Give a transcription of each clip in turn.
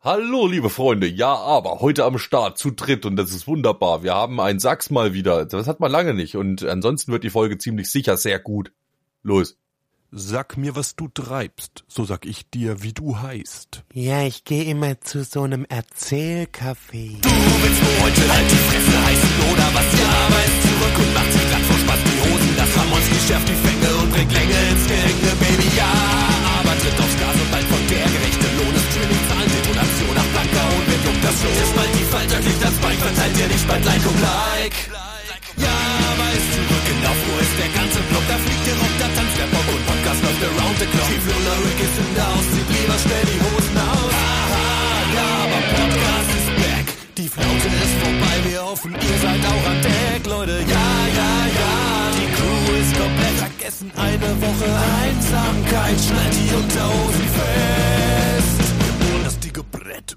Hallo, liebe Freunde. Ja, aber heute am Start zu dritt und das ist wunderbar. Wir haben einen Sachs mal wieder. Das hat man lange nicht und ansonsten wird die Folge ziemlich sicher sehr gut. Los. Sag mir, was du treibst, so sag ich dir, wie du heißt. Ja, ich gehe immer zu so einem Erzählcafé. Du willst nur heute halt die Fresse heißen oder was? Ja, aber ist zurück und macht sich grad vor Spaß die Hosen. Das Ramonski schärft die Fänge und bringt Länge ins Geringe, Baby, ja. Aber tritt aufs Gas und bald folgt der gerechte Lohn. Das Streaming-Zahlen, Detonation nach Blanker und wer juckt das los? Ist bald die Falter, kriegt das Bein, verteilt dir nicht bald Like und Like. Ja, aber ist zurück in Aufruhr, ist der ganze Block, da fliegt der Rock, da tanzt der Bock und Podcast läuft around the clock. Chief Lola Rick ist in der Haus, zieht lieber schnell die Hosen aus. Aha, ja, aber Podcast ist back, die Flaute ist vorbei, wir hoffen, ihr seid auch an Deck, Leute, ja, die Crew ist komplett, vergessen eine Woche Einsamkeit, schnallt die Unterhosen fest und das dicke Brett.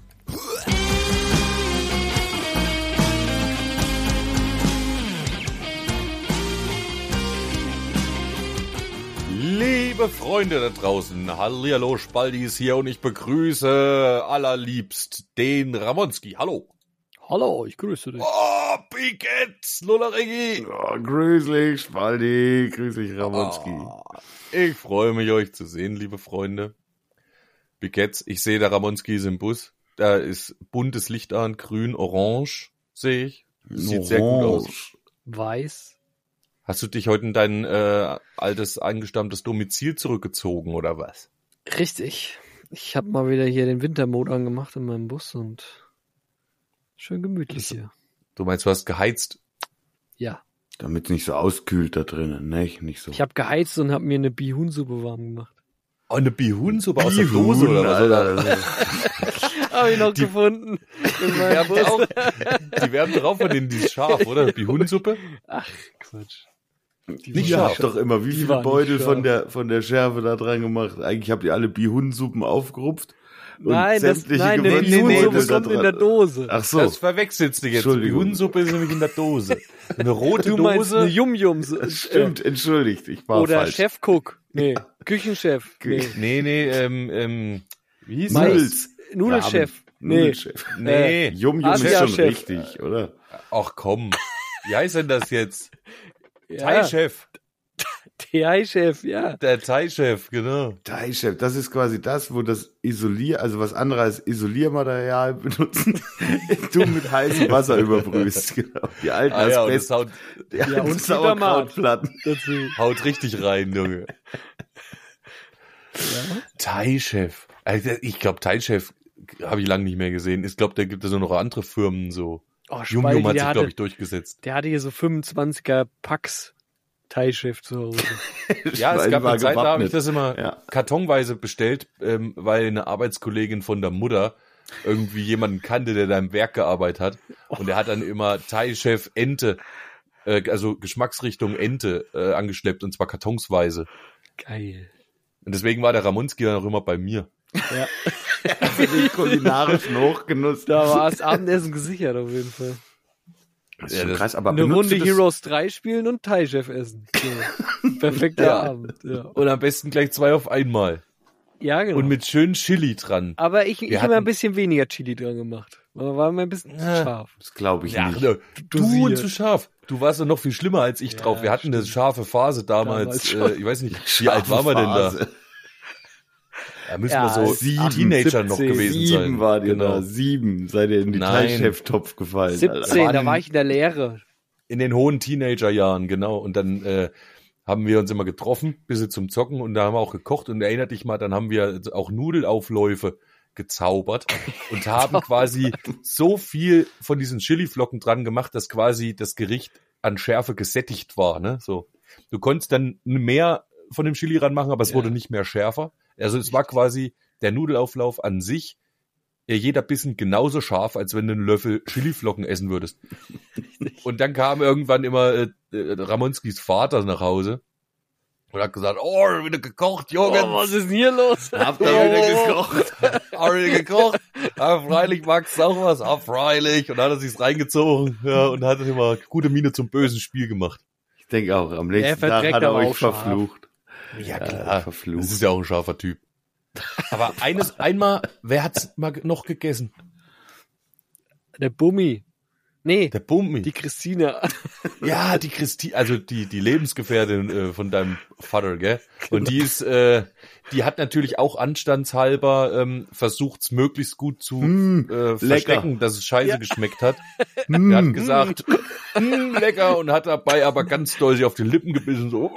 Liebe Freunde da draußen, hallihallo, Spaldi ist hier und ich begrüße allerliebst den Ramonski. Hallo. Hallo, ich grüße dich. Oh, Piquet, Lollaregi. Oh, grüß dich, Spaldi, grüß dich, Ramonski. Oh, ich freue mich, euch zu sehen, liebe Freunde. Piquet, ich sehe, der Ramonski ist im Bus. Da ist buntes Licht an, grün, orange, sehe ich. Sieht sehr gut aus. Weiß. Hast du dich heute in dein altes, eingestammtes Domizil zurückgezogen, oder was? Richtig. Ich habe mal wieder hier den Wintermode angemacht in meinem Bus und schön gemütlich hier. Du meinst, du hast geheizt? Ja. Damit es nicht so auskühlt da drinnen, ne? Nicht so. Ich habe geheizt und habe mir eine Bihunsuppe warm gemacht. Oh, eine Bihunsuppe aus der Dose, oder was? Oder? Habe ich noch gefunden. Die werden drauf von denen, die ist scharf, oder? Bihunsuppe? Ach, Quatsch. Nicht scharf. Doch immer, wie viele Beutel von der Schärfe da dran gemacht? Eigentlich habt ihr alle Bihunsuppen aufgerupft. Nein, der Bihunsuppe kommt in der Dose. Ach so. Das verwechselst du jetzt. Bihunsuppe ist nämlich in der Dose. Eine rote Du meinst Dose. eine Yum-Yum. Stimmt, entschuldigt, ich war oder falsch. Chefcook. Nee, Küchenchef. Nee. Nee, wie hieß Mais. das? Nudelchef. Nudelchef. Nee. Yum-Yum ist schon Asia-Chef. richtig, oder? Ach komm. Wie heißt denn das jetzt? Ja. Thai-Chef. Thai-Chef, ja. Der Thai-Chef, genau. Thai-Chef, das ist quasi das, wo das also was andere als Isoliermaterial benutzen, du mit heißem Wasser überbrühst, genau. Die alten und das Asbest, und Sauerkrautplatten. Dazu. haut richtig rein, Junge. Ja. Thai-Chef. Also ich glaube, Thai-Chef habe ich lange nicht mehr gesehen. Ich glaube, da gibt es nur noch andere Firmen so. Oh, Yum-Yum hat der sich, hatte- glaube ich, durchgesetzt. Der hatte hier so 25er Packs Thai-Chef zu Hause. Ja, es gab eine Zeit, da habe ich das immer Ja. kartonweise bestellt, weil eine Arbeitskollegin von der Mutter irgendwie jemanden kannte, der da im Werk gearbeitet hat. Und der hat dann immer Thai-Chef Ente, also Geschmacksrichtung Ente angeschleppt, und zwar kartonsweise. Geil. Und deswegen war der Ramonski dann auch immer bei mir. Ja. Für den kulinarischen Hochgenuss. Da war das Abendessen gesichert auf jeden Fall. Das ist schon krass, aber Eine benutzt Runde du das- Heroes 3 spielen und Thai-Chef essen. So. Perfekter Ja. Abend. Ja. Und am besten gleich 2 auf einmal. Ja, genau. Und mit schön Chili dran. Aber ich Wir habe mal ein hatten- bisschen weniger Chili dran gemacht. War mal ein bisschen scharf. Das glaube ich Ja, nicht. du dosiert. und zu scharf. Du warst ja noch viel schlimmer als ich drauf. Wir hatten eine scharfe Phase damals. Damals Ich weiß nicht, wie alt waren wir denn da? Phase. Da müssen Ja, wir so 7, Teenager noch 17, gewesen sein. 7 war dir Genau. da, 7. Seid ihr in die Nein. Thai-Chef-Topf gefallen. 17, Alter. da war ich in der Lehre. In den hohen Teenagerjahren, genau. Und dann haben wir uns immer getroffen, bisschen zum Zocken, und da haben wir auch gekocht. Und erinnert dich mal, dann haben wir auch Nudelaufläufe gezaubert und haben quasi so viel von diesen Chiliflocken dran gemacht, dass quasi das Gericht an Schärfe gesättigt war. Ne? So, du konntest dann mehr von dem Chili ranmachen, aber es wurde nicht mehr schärfer. Also es war quasi der Nudelauflauf an sich, jeder Bissen genauso scharf, als wenn du einen Löffel Chiliflocken essen würdest. Und dann kam irgendwann immer Ramonskis Vater nach Hause und hat gesagt, oh, wieder gekocht, Junge. Oh, was ist denn hier los? Habt ihr wieder gekocht? Hab ich gekocht? Ja, freilich magst du auch was? Ja, freilich. Und dann hat er sich's reingezogen, ja, und hat immer gute Miene zum bösen Spiel gemacht. Ich denke auch, am nächsten Tag verträgt hat er aber euch auch scharf. verflucht. Ja, klar. Verflucht. Das ist ja auch ein scharfer Typ. Aber einmal, wer hat's mal noch gegessen? Der Bummi. Nee, Der Bummi. die Christina. Ja, die Christine, also die Lebensgefährtin von deinem Vater, gell? Und die ist, die hat natürlich auch anstandshalber versucht's möglichst gut zu verstecken, dass es scheiße geschmeckt hat. Er hat gesagt, lecker, und hat dabei aber ganz doll sich auf die Lippen gebissen, so.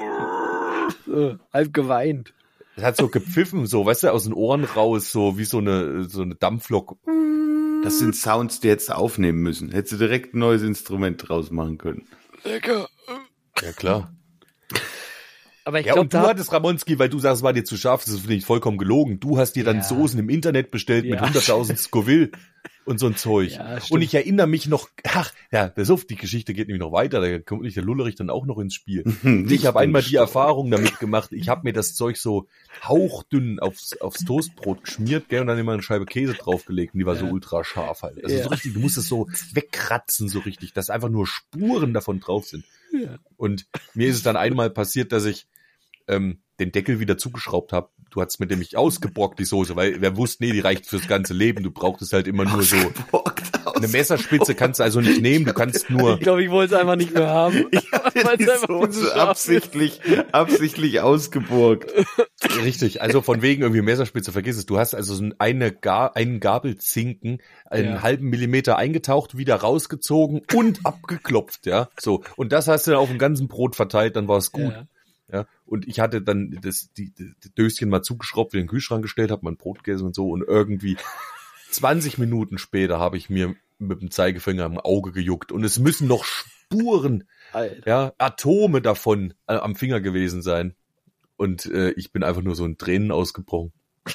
Halb geweint. Es hat so gepfiffen, so, weißt du, aus den Ohren raus, so wie so eine Dampflok. Das sind Sounds, die hättest du aufnehmen müssen. Hättest du direkt ein neues Instrument draus machen können. Lecker. Ja, klar. Aber ich Ja, glaube, und du hattest, Ramonski, weil du sagst, es war dir zu scharf, das finde ich vollkommen gelogen. Du hast dir dann Soßen im Internet bestellt mit 100.000 Scoville und so ein Zeug. Ja, und ich erinnere mich noch, die Geschichte geht nämlich noch weiter, da kommt nicht der Lullerich dann auch noch ins Spiel. Ich habe einmal die Erfahrung damit gemacht, ich habe mir das Zeug so hauchdünn aufs Toastbrot geschmiert, gell, und dann immer eine Scheibe Käse draufgelegt, und die war so ultra scharf halt. Also so richtig, du musst es so wegkratzen, so richtig, dass einfach nur Spuren davon drauf sind. Ja. Und mir ist es dann einmal passiert, dass ich den Deckel wieder zugeschraubt habe. Du hattest mit dem nicht ausgebrockt, die Soße, weil wer wusste, nee, die reicht fürs ganze Leben. Du brauchtest halt immer nur so. Eine Messerspitze kannst du also nicht nehmen, du kannst nur. Ich glaube, ich wollte es einfach nicht mehr haben. Ich habe die Soße absichtlich ausgeborgt. Richtig, also von wegen irgendwie Messerspitze, vergiss es. Du hast also so einen Gabelzinken, einen halben Millimeter eingetaucht, wieder rausgezogen und abgeklopft, ja. So. Und das hast du dann auf dem ganzen Brot verteilt, dann war es gut. Ja, und ich hatte dann die Döschen mal zugeschraubt, in den Kühlschrank gestellt, habe mein Brot gegessen und so, und irgendwie 20 Minuten später habe ich mir mit dem Zeigefinger im Auge gejuckt, und es müssen noch Spuren, Atome davon am Finger gewesen sein, und ich bin einfach nur so in Tränen ausgebrochen.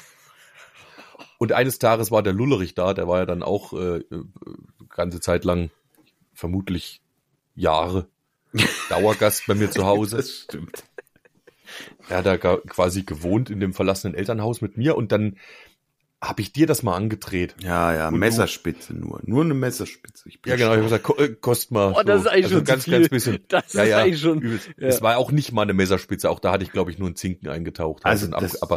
Und eines Tages war der Lullerich da, der war ja dann auch ganze Zeit lang, vermutlich Jahre, Dauergast bei mir zu Hause. Das stimmt. Er hat da quasi gewohnt in dem verlassenen Elternhaus mit mir, und dann habe ich dir das mal angedreht. Ja, und Messerspitze nur eine Messerspitze. Ja, genau, ich habe gesagt, kost mal. Oh, das ist eigentlich schon ganz, zu viel. ganz bisschen. Das ist eigentlich schon. Übelst. Es war auch nicht mal eine Messerspitze, auch da hatte ich, glaube ich, nur einen Zinken eingetaucht. Also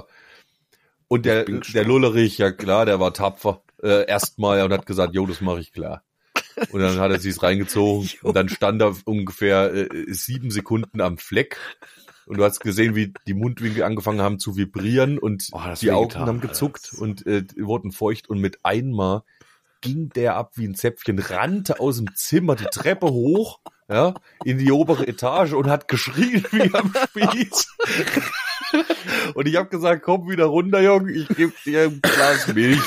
und der Lullerich, ja klar, der war tapfer, erstmal, und hat gesagt, jo, das mache ich klar. Und dann hat er sich's reingezogen, und dann stand er ungefähr 7 Sekunden am Fleck. Und du hast gesehen, wie die Mundwinkel angefangen haben zu vibrieren, und die Augen haben gezuckt und wurden feucht, und mit einmal ging der ab wie ein Zäpfchen, rannte aus dem Zimmer die Treppe hoch, ja, in die obere Etage und hat geschrien wie am Spieß. Und ich habe gesagt, komm wieder runter, Junge, ich gebe dir ein Glas Milch.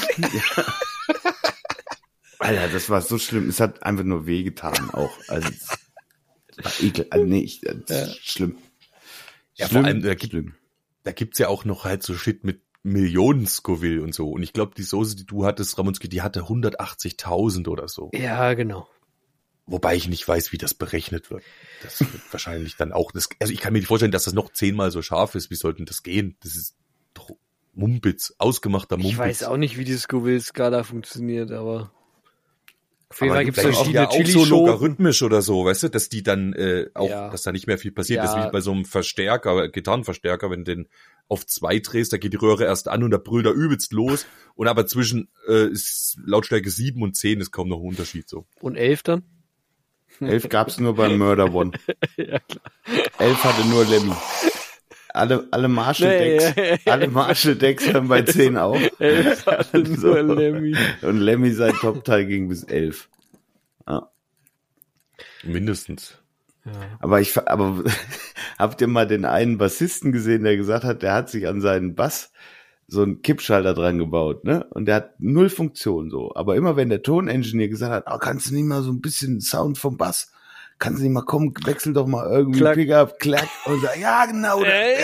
Alter, das war so schlimm. Es hat einfach nur wehgetan auch. Also, es war ekel. Also, das ist schlimm. Ja, vor allem, da gibt's ja auch noch halt so Shit mit Millionen Scoville und so. Und ich glaube, die Soße, die du hattest, Ramonski, die hatte 180.000 oder so. Ja, genau. Wobei ich nicht weiß, wie das berechnet wird. Das wird wahrscheinlich dann auch, also ich kann mir nicht vorstellen, dass das noch 10-mal so scharf ist. Wie sollte denn das gehen? Das ist doch Mumpitz, ausgemachter Mumpitz. Ich weiß auch nicht, wie die Scoville-Skala funktioniert, aber auf jeden Fall gibt es verschiedene Chili auch so logarithmisch oder so, weißt du, dass die dann Ja. dass da nicht mehr viel passiert. Ja. Das ist wie bei so einem Verstärker, Gitarrenverstärker, wenn du den auf 2 drehst, da geht die Röhre erst an und da brüllt er übelst los. Und aber zwischen ist Lautstärke 7 und 10 ist kaum noch ein Unterschied so. Und 11 dann? 11 gab's nur beim Murder One. Ja, klar. 11 hatte nur Lemmy. Alle Marshall-Decks, alle Marshall-Decks hören bei 10 auf. 11 hatte nur Lemmy. Und Lemmy sein Top-Teil ging bis 11. Ja. Mindestens. Ja. Aber habt ihr mal den einen Bassisten gesehen, der gesagt hat, der hat sich an seinen Bass so einen Kippschalter dran gebaut, ne? Und der hat 0 Funktion so. Aber immer wenn der Toningenieur gesagt hat, kannst du nicht mal so ein bisschen Sound vom Bass, kannst du nicht mal kommen, wechsel doch mal irgendwie Klack. Pickup, klack, und sagt, ja genau,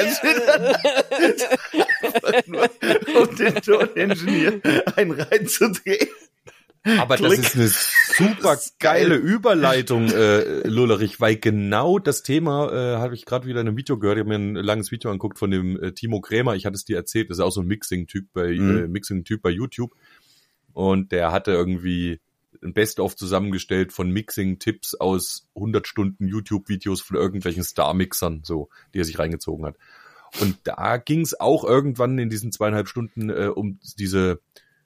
um den Toningenieur einen reinzudrehen. Aber das ist eine super geile Überleitung, Lullerich, weil genau das Thema habe ich gerade wieder in einem Video gehört. Ich habe mir ein langes Video angeguckt von dem Timo Krämer. Ich hatte es dir erzählt, das ist auch so ein Mixing-Typ bei YouTube. Und der hatte irgendwie ein Best-of zusammengestellt von Mixing-Tipps aus 100 Stunden YouTube-Videos von irgendwelchen Star-Mixern, so, die er sich reingezogen hat. Und da ging es auch irgendwann in diesen 2,5 Stunden um diese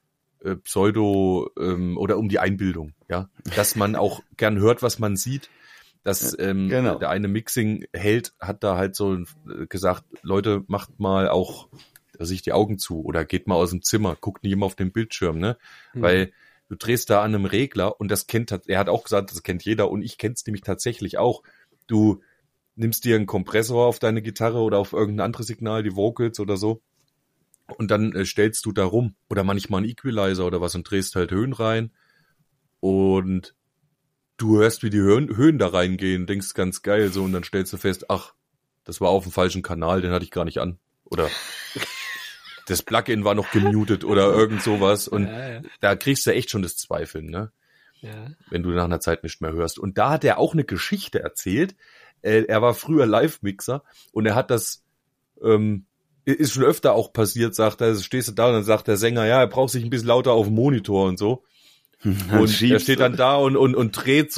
oder um die Einbildung, ja, dass man auch gern hört, was man sieht. Dass Genau. der eine Mixing-Held hat da halt so gesagt, Leute, macht mal auch sich die Augen zu oder geht mal aus dem Zimmer, guckt nicht immer auf den Bildschirm, ne? Weil du drehst da an einem Regler und er hat auch gesagt, das kennt jeder und ich kenn's nämlich tatsächlich auch. Du nimmst dir einen Kompressor auf deine Gitarre oder auf irgendein anderes Signal, die Vocals oder so, und dann stellst du da rum oder manchmal einen Equalizer oder was und drehst halt Höhen rein und du hörst, wie die Höhen da reingehen, denkst ganz geil so und dann stellst du fest, ach, das war auf dem falschen Kanal, den hatte ich gar nicht an. Oder das Plugin war noch gemutet oder irgend sowas und da kriegst du echt schon das Zweifeln, ne? Ja. Wenn du nach einer Zeit nicht mehr hörst. Und da hat er auch eine Geschichte erzählt. Er war früher Live-Mixer und er hat das, ist schon öfter auch passiert, sagt er, stehst du da und dann sagt der Sänger, ja, er braucht sich ein bisschen lauter auf dem Monitor und so. Und er steht dann da und dreht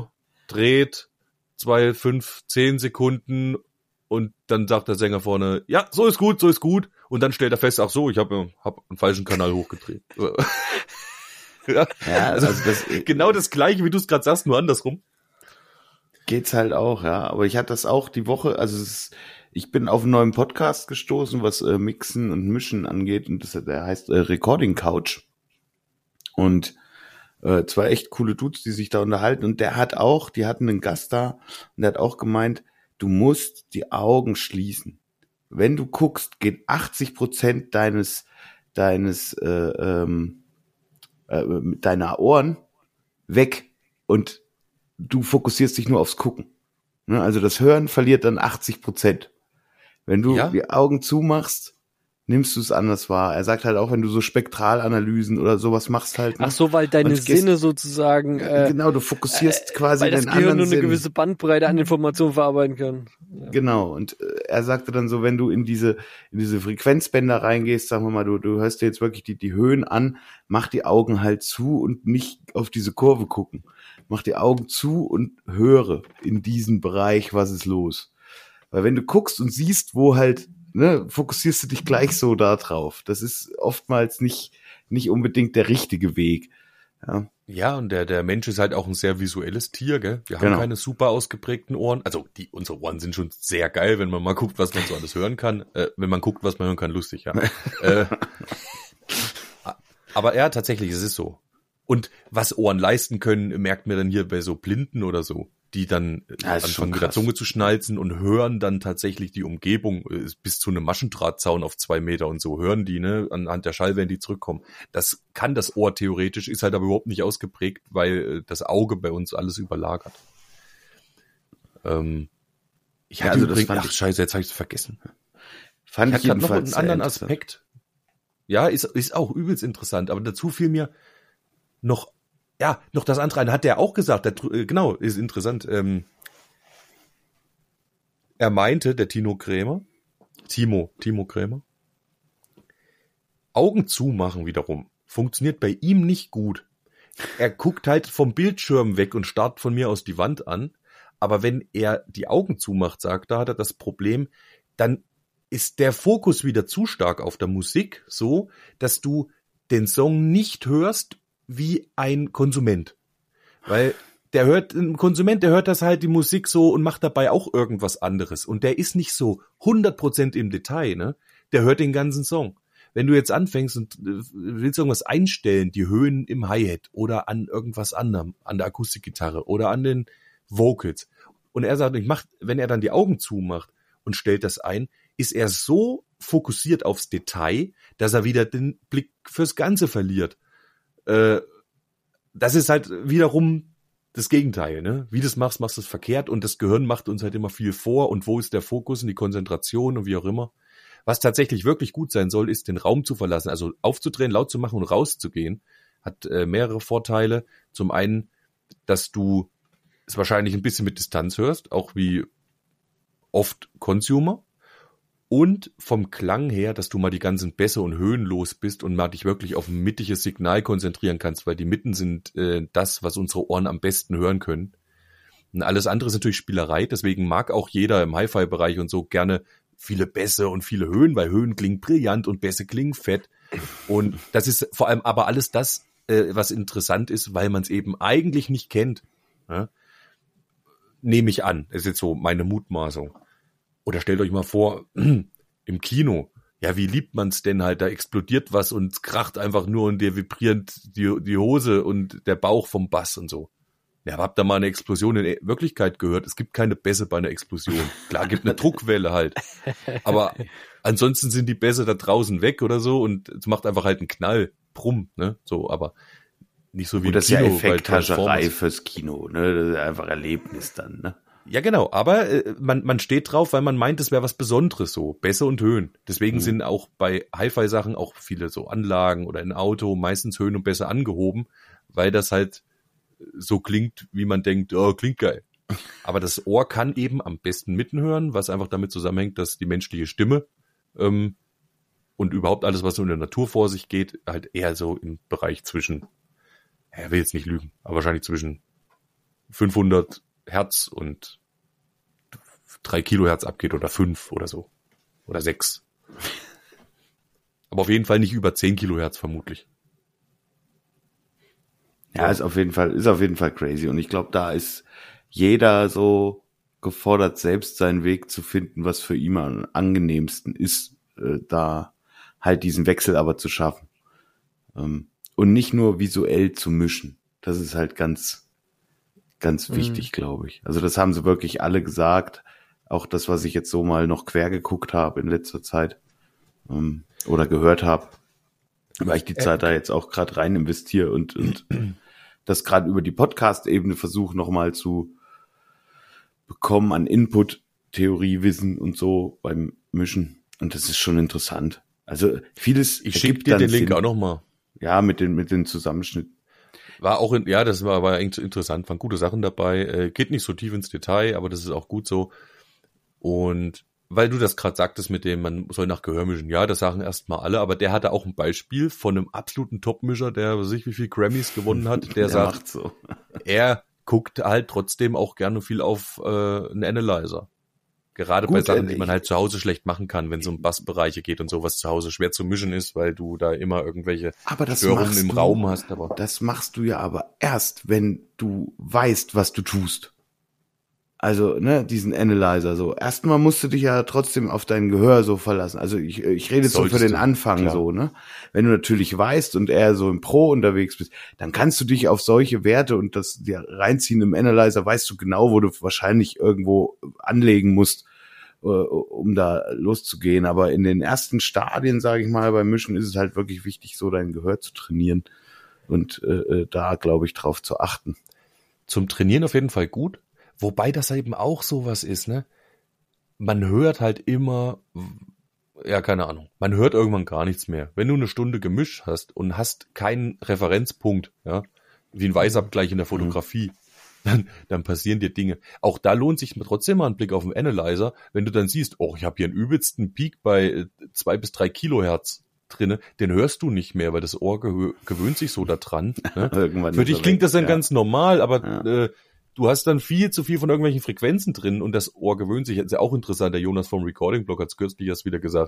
2, 5, 10 Sekunden und dann sagt der Sänger vorne, ja, so ist gut. Und dann stellt er fest, ach so, ich hab einen falschen Kanal hochgedreht. Ja, also das, genau das Gleiche, wie du es gerade sagst, nur andersrum. Geht's halt auch, ja. Aber ich hatte das auch die Woche, ich bin auf einen neuen Podcast gestoßen, was Mixen und Mischen angeht und der heißt Recording Couch. Und zwei echt coole Dudes, die sich da unterhalten und die hatten einen Gast da und der hat auch gemeint, du musst die Augen schließen. Wenn du guckst, geht 80% deiner Ohren weg und du fokussierst dich nur aufs Gucken. Ne? Also das Hören verliert dann 80%. Wenn du die Augen zumachst, nimmst du es anders wahr. Er sagt halt auch, wenn du so Spektralanalysen oder sowas machst halt. Ach so, weil deine Sinne sozusagen genau, du fokussierst quasi weil das den Gehirn anderen nur eine Sinn. gewisse Bandbreite an Informationen verarbeiten kann. Ja. Genau, und er sagte dann so, wenn du in diese Frequenzbänder reingehst, sagen wir mal, du hörst dir jetzt wirklich die Höhen an, mach die Augen halt zu und nicht auf diese Kurve gucken. Mach die Augen zu und höre in diesem Bereich, was ist los. Weil wenn du guckst und siehst, wo halt, ne, fokussierst du dich gleich so da drauf. Das ist oftmals nicht unbedingt der richtige Weg. Ja. Ja, und der Mensch ist halt auch ein sehr visuelles Tier, gell? Wir haben keine super ausgeprägten Ohren. Also unsere Ohren sind schon sehr geil, wenn man mal guckt, was man so alles hören kann. Wenn man guckt, was man hören kann, lustig, ja. Aber ja, tatsächlich, es ist so. Und was Ohren leisten können, merkt man dann hier bei so Blinden oder so, die dann anfangen mit der Zunge zu schnalzen und hören dann tatsächlich die Umgebung bis zu einem Maschendrahtzaun auf 2 Meter und so hören die, ne, anhand der Schallwellen, die zurückkommen. Das kann das Ohr theoretisch, ist halt aber überhaupt nicht ausgeprägt, weil das Auge bei uns alles überlagert. Ich hatte übrigens, scheiße, jetzt habe ich es vergessen. Ich hatte noch einen anderen Aspekt. Ja, ist auch übelst interessant, aber dazu fiel mir noch das andere ein, hat der auch gesagt, genau, ist interessant. Er meinte, der Timo Krämer, Augen zumachen wiederum, funktioniert bei ihm nicht gut. Er guckt halt vom Bildschirm weg und starrt von mir aus die Wand an, aber wenn er die Augen zumacht, sagt er, hat er das Problem, dann ist der Fokus wieder zu stark auf der Musik, so, dass du den Song nicht hörst wie ein Konsument. Weil ein Konsument, der hört das halt die Musik so und macht dabei auch irgendwas anderes. Und der ist nicht so 100% im Detail, ne? Der hört den ganzen Song. Wenn du jetzt anfängst und willst irgendwas einstellen, die Höhen im Hi-Hat oder an irgendwas anderem, an der Akustikgitarre oder an den Vocals. Und er sagt, wenn er dann die Augen zumacht und stellt das ein, ist er so fokussiert aufs Detail, dass er wieder den Blick fürs Ganze verliert. Das ist halt wiederum das Gegenteil, ne? Wie du das machst du es verkehrt und das Gehirn macht uns halt immer viel vor und wo ist der Fokus und die Konzentration und wie auch immer. Was tatsächlich wirklich gut sein soll, ist den Raum zu verlassen, also aufzudrehen, laut zu machen und rauszugehen. Hat mehrere Vorteile. Zum einen, dass du es wahrscheinlich ein bisschen mit Distanz hörst, auch wie oft Consumer. Und vom Klang her, dass du mal die ganzen Bässe und Höhen los bist und mal dich wirklich auf ein mittiges Signal konzentrieren kannst, weil die Mitten sind das, was unsere Ohren am besten hören können. Und alles andere ist natürlich Spielerei, deswegen mag auch jeder im Hi-Fi-Bereich und so gerne viele Bässe und viele Höhen, weil Höhen klingen brillant und Bässe klingen fett. Und das ist vor allem aber alles das, was interessant ist, weil man es eben eigentlich nicht kennt. Ja? Nehme ich an. Das ist jetzt so meine Mutmaßung. Oder stellt euch mal vor, im Kino, ja, wie liebt man es denn halt? Da explodiert was und es kracht einfach nur und dir vibriert die Hose und der Bauch vom Bass und so. Ja, aber habt ihr mal eine Explosion in Wirklichkeit gehört? Es gibt keine Bässe bei einer Explosion. Klar, gibt eine Druckwelle halt. Aber ansonsten sind die Bässe da draußen weg oder so und es macht einfach halt einen Knall. Brumm, ne? So, aber nicht so wie das im ist ja Kino. Effekthascherei fürs Kino, ne? Das ist einfach Erlebnis dann, ne? Ja, genau, aber man steht drauf, weil man meint, es wäre was Besonderes so, Bässe und Höhen. Deswegen sind auch bei Hi-Fi-Sachen auch viele so Anlagen oder in Auto meistens Höhen und Bässe angehoben, weil das halt so klingt, wie man denkt, oh, klingt geil. Aber das Ohr kann eben am besten mithören, was einfach damit zusammenhängt, dass die menschliche Stimme und überhaupt alles, was so in der Natur vor sich geht, halt eher so im Bereich zwischen, er will jetzt nicht lügen, aber wahrscheinlich zwischen 500 Hertz und 3 Kilohertz abgeht oder 5 oder so. Oder 6. Aber auf jeden Fall nicht über 10 Kilohertz vermutlich. Ja, ist auf jeden Fall crazy. Und ich glaube, da ist jeder so gefordert, selbst seinen Weg zu finden, was für ihn am angenehmsten ist, da halt diesen Wechsel aber zu schaffen. Und nicht nur visuell zu mischen. Das ist halt ganz wichtig, glaube ich. Also das haben sie wirklich alle gesagt. Auch das, was ich jetzt so mal noch quer geguckt habe in letzter Zeit oder gehört habe, weil ich die Zeit da jetzt auch gerade rein investiere und das gerade über die Podcast-Ebene versuche nochmal zu bekommen an Input, Theorie, Wissen und so beim Mischen. Und das ist schon interessant. Also vieles. Ich schicke dir den Link auch nochmal. Ja, mit den Zusammenschnitten. War auch, das war interessant, waren gute Sachen dabei, geht nicht so tief ins Detail, aber das ist auch gut so. Und weil du das gerade sagtest mit dem, man soll nach Gehör mischen, ja, das sagen erstmal alle, aber der hatte auch ein Beispiel von einem absoluten Top-Mischer, der weiß ich wie viel Grammys gewonnen hat, der sagt, so. Er guckt halt trotzdem auch gerne viel auf einen Analyzer. Gerade bei Sachen, die man halt zu Hause schlecht machen kann, wenn es um Bassbereiche geht und sowas zu Hause schwer zu mischen ist, weil du da immer irgendwelche Störungen im Raum hast. Aber das machst du ja aber erst, wenn du weißt, was du tust. Also, ne, diesen Analyzer so. Erstmal musst du dich ja trotzdem auf dein Gehör so verlassen. Also ich rede jetzt so für den Anfang klar. So, ne. Wenn du natürlich weißt und eher so im Pro unterwegs bist, dann kannst du dich auf solche Werte und das dir reinziehen im Analyzer, weißt du genau, wo du wahrscheinlich irgendwo anlegen musst, um da loszugehen. Aber in den ersten Stadien, sage ich mal, beim Mischen ist es halt wirklich wichtig, so dein Gehör zu trainieren und da, glaube ich, drauf zu achten. Zum Trainieren auf jeden Fall gut. Wobei das eben auch sowas ist, ne? Man hört halt immer, ja, keine Ahnung, man hört irgendwann gar nichts mehr. Wenn du eine Stunde gemischt hast und hast keinen Referenzpunkt, ja, wie ein Weißabgleich in der Fotografie, dann passieren dir Dinge. Auch da lohnt sich trotzdem mal ein Blick auf den Analyzer, wenn du dann siehst, oh, ich habe hier einen übelsten Peak bei 2 bis 3 Kilohertz drinne, den hörst du nicht mehr, weil das Ohr gewöhnt sich so da dran. Ne? Für dich klingt das dann ganz normal, aber du hast dann viel zu viel von irgendwelchen Frequenzen drin und das Ohr gewöhnt sich. Das ist ja auch interessant, der Jonas vom Recording-Blog hat es kürzlich erst wieder gesagt.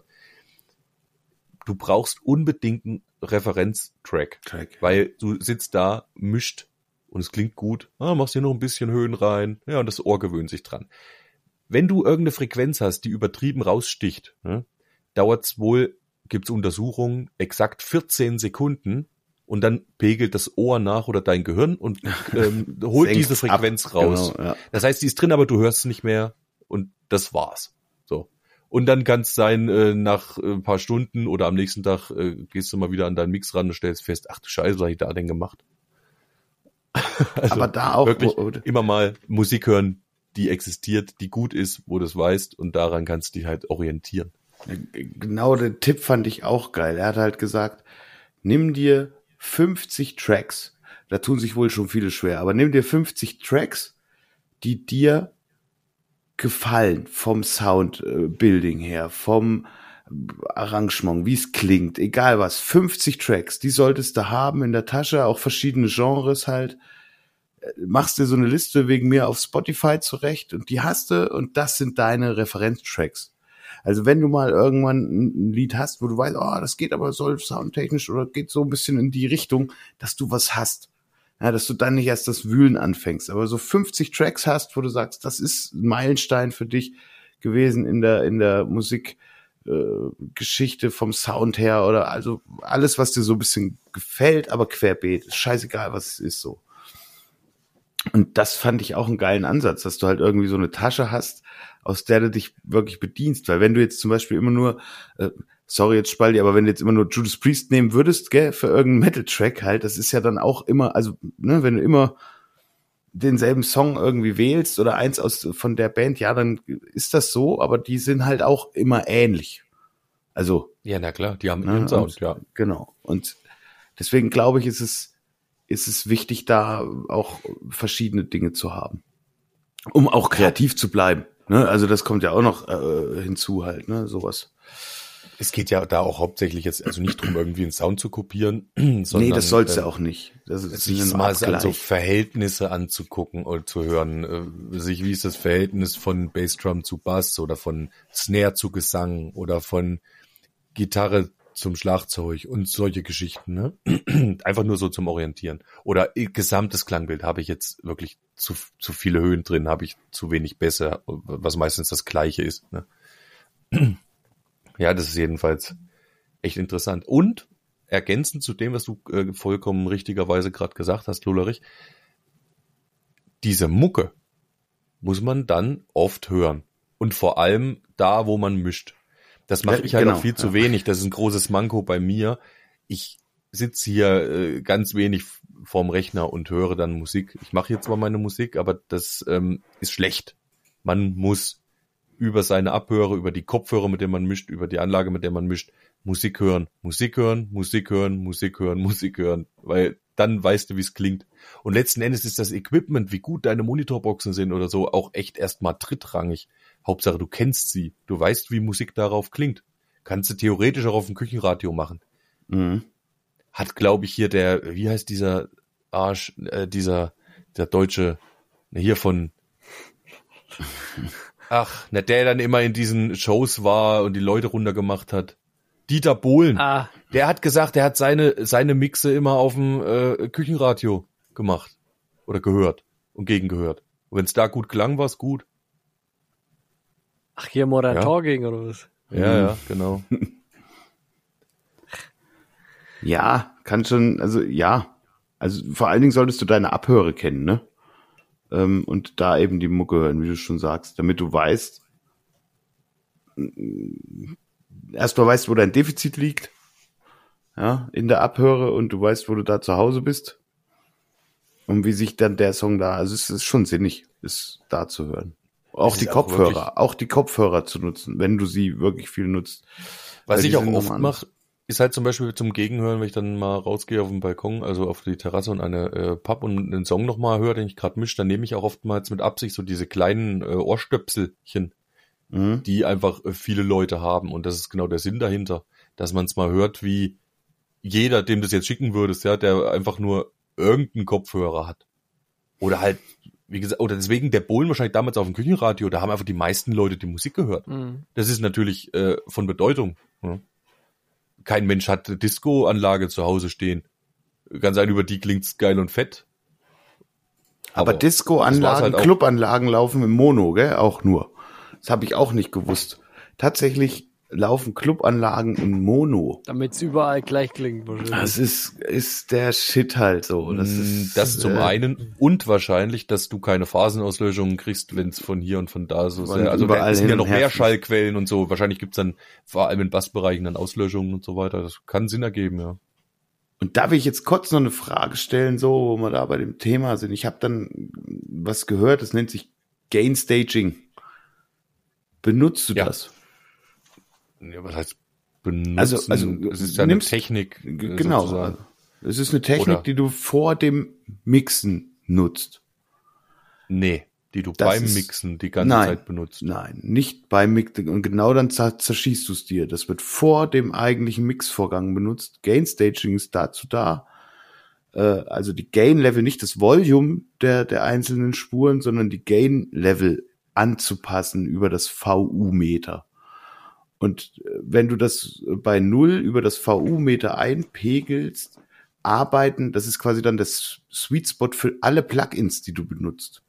Du brauchst unbedingt einen Referenztrack, weil du sitzt da, mischt und es klingt gut. Machst hier noch ein bisschen Höhen rein, ja, und das Ohr gewöhnt sich dran. Wenn du irgendeine Frequenz hast, die übertrieben raussticht, dauert's wohl, gibt's Untersuchungen, exakt 14 Sekunden, und dann pegelt das Ohr nach oder dein Gehirn und holt diese Frequenz raus. Genau, ja. Das heißt, die ist drin, aber du hörst es nicht mehr und das war's. So. Und dann kann es sein, nach ein paar Stunden oder am nächsten Tag gehst du mal wieder an deinen Mix ran und stellst fest, ach du Scheiße, was hab ich da denn gemacht? Also aber da auch wirklich immer mal Musik hören, die existiert, die gut ist, wo du es weißt und daran kannst du dich halt orientieren. Genau, den Tipp fand ich auch geil. Er hat halt gesagt, nimm dir 50 Tracks, da tun sich wohl schon viele schwer, aber nimm dir 50 Tracks, die dir gefallen, vom Soundbuilding her, vom Arrangement, wie es klingt, egal was, 50 Tracks, die solltest du haben in der Tasche, auch verschiedene Genres halt, machst dir so eine Liste wegen mir auf Spotify zurecht und die hast du und das sind deine Referenztracks. Also wenn du mal irgendwann ein Lied hast, wo du weißt, das geht aber soll soundtechnisch oder geht so ein bisschen in die Richtung, dass du was hast. Ja, dass du dann nicht erst das Wühlen anfängst, aber so 50 Tracks hast, wo du sagst, das ist ein Meilenstein für dich gewesen in der Musikgeschichte vom Sound her oder also alles, was dir so ein bisschen gefällt, aber querbeet. Ist scheißegal, was es ist so. Und das fand ich auch einen geilen Ansatz, dass du halt irgendwie so eine Tasche hast, aus der du dich wirklich bedienst. Weil wenn du jetzt zum Beispiel immer nur, sorry jetzt Spaldi, aber wenn du jetzt immer nur Judas Priest nehmen würdest, gell, für irgendeinen Metal-Track halt, das ist ja dann auch immer, also, ne, wenn du immer denselben Song irgendwie wählst oder eins von der Band, ja, dann ist das so, aber die sind halt auch immer ähnlich. Also. Ja, na klar, die haben ihren Sound, ja. Genau. Und deswegen glaube ich, ist es wichtig, da auch verschiedene Dinge zu haben. Um auch kreativ zu bleiben. Ne? Also das kommt ja auch noch hinzu halt, ne, sowas. Es geht ja da auch hauptsächlich jetzt also nicht drum, irgendwie einen Sound zu kopieren, sondern nee, das soll's ja auch nicht. Das ist sich mal an so Verhältnisse anzugucken oder zu hören. Wie ist das Verhältnis von Bassdrum zu Bass oder von Snare zu Gesang oder von Gitarre zum Schlagzeug und solche Geschichten, ne? Einfach nur so zum Orientieren. Oder gesamtes Klangbild habe ich jetzt wirklich zu viele Höhen drin, habe ich zu wenig Bässe, was meistens das Gleiche ist, ne? Ja, das ist jedenfalls echt interessant. Und ergänzend zu dem, was du vollkommen richtigerweise gerade gesagt hast, Lullerich, diese Mucke muss man dann oft hören. Und vor allem da, wo man mischt. Das mache ich halt auch viel zu wenig. Das ist ein großes Manko bei mir. Ich sitze hier ganz wenig vorm Rechner und höre dann Musik. Ich mache hier zwar meine Musik, aber das ist schlecht. Man muss über seine Abhörer, über die Kopfhörer, mit denen man mischt, über die Anlage, mit der man mischt, Musik hören, weil dann weißt du, wie es klingt. Und letzten Endes ist das Equipment, wie gut deine Monitorboxen sind oder so, auch echt erstmal drittrangig. Hauptsache, du kennst sie. Du weißt, wie Musik darauf klingt. Kannst du theoretisch auch auf dem Küchenradio machen. Mhm. Hat, glaube ich, hier wie heißt dieser Arsch, der Deutsche, hier von, der dann immer in diesen Shows war und die Leute runtergemacht hat. Dieter Bohlen. Der hat gesagt, er hat seine Mixe immer auf dem Küchenradio gemacht. Oder gehört und gegengehört. Und wenn es da gut klang, war es gut. Ach, hier Modern Talking oder was? Ja, genau. Ja, kann schon, also ja. Also vor allen Dingen solltest du deine Abhörer kennen, ne? Und da eben die Mucke hören, wie du schon sagst, damit du weißt, erstmal weißt, wo dein Defizit liegt, ja, in der Abhöre und du weißt, wo du da zu Hause bist und wie sich dann der Song da, also es ist schon sinnig, ist da zu hören. Auch die Kopfhörer zu nutzen, wenn du sie wirklich viel nutzt. Was ich auch oft mache, ist halt zum Beispiel zum Gegenhören, wenn ich dann mal rausgehe auf den Balkon, also auf die Terrasse und eine Pub und einen Song nochmal höre, den ich gerade mische, dann nehme ich auch oftmals mit Absicht so diese kleinen Ohrstöpselchen, die einfach viele Leute haben. Und das ist genau der Sinn dahinter, dass man es mal hört, wie jeder, dem du es jetzt schicken würdest, ja, der einfach nur irgendeinen Kopfhörer hat. Oder halt, wie gesagt, oder deswegen der Bohlen wahrscheinlich damals auf dem Küchenradio, da haben einfach die meisten Leute die Musik gehört. Mhm. Das ist natürlich von Bedeutung. Ja. Kein Mensch hat eine Disco-Anlage zu Hause stehen. Kann sein, über die klingt's geil und fett. Aber Disco-Anlagen, halt Club-Anlagen laufen im Mono, gell? Auch nur. Das habe ich auch nicht gewusst. Tatsächlich laufen Club-Anlagen im Mono. Damit's überall gleich klingt. Das ist der Shit halt so. Das zum einen und wahrscheinlich, dass du keine Phasenauslöschungen kriegst, wenn es von hier und von da so sehr. Also es sind ja noch mehr Schallquellen und so. Wahrscheinlich gibt's dann vor allem in Bassbereichen dann Auslöschungen und so weiter. Das kann Sinn ergeben, ja. Und darf ich jetzt kurz noch eine Frage stellen, so, wo wir da bei dem Thema sind? Ich habe dann was gehört, das nennt sich Gain Staging. Benutzt du das? Ja, was heißt benutzen? Also es ist ja eine Technik. Genau. Sozusagen. Es ist eine Technik, die du vor dem Mixen nutzt. Nee, die du beim Mixen die ganze Zeit benutzt. Nein, nicht beim Mixen. Und genau dann zerschießt du es dir. Das wird vor dem eigentlichen Mixvorgang benutzt. Gain Staging ist dazu da. Also die Gain-Level, nicht das Volume der einzelnen Spuren, sondern die Gain-Level anzupassen über das VU-Meter. Und wenn du das bei 0 über das VU-Meter einpegelst, arbeiten, das ist quasi dann das Sweet Spot für alle Plugins, die du benutzt.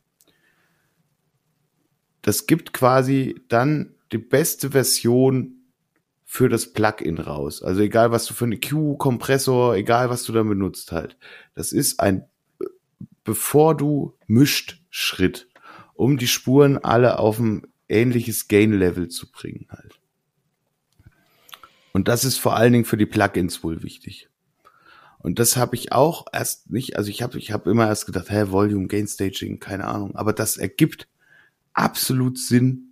Das gibt quasi dann die beste Version für das Plugin raus. Also egal, was du für eine Q-Kompressor, egal, was du da benutzt halt. Das ist ein, bevor du mischt, Schritt, um die Spuren alle auf ein ähnliches Gain-Level zu bringen halt. Und das ist vor allen Dingen für die Plugins wohl wichtig. Und das habe ich auch erst nicht, also ich hab immer erst gedacht, Volume, Gain Staging, keine Ahnung. Aber das ergibt absolut Sinn,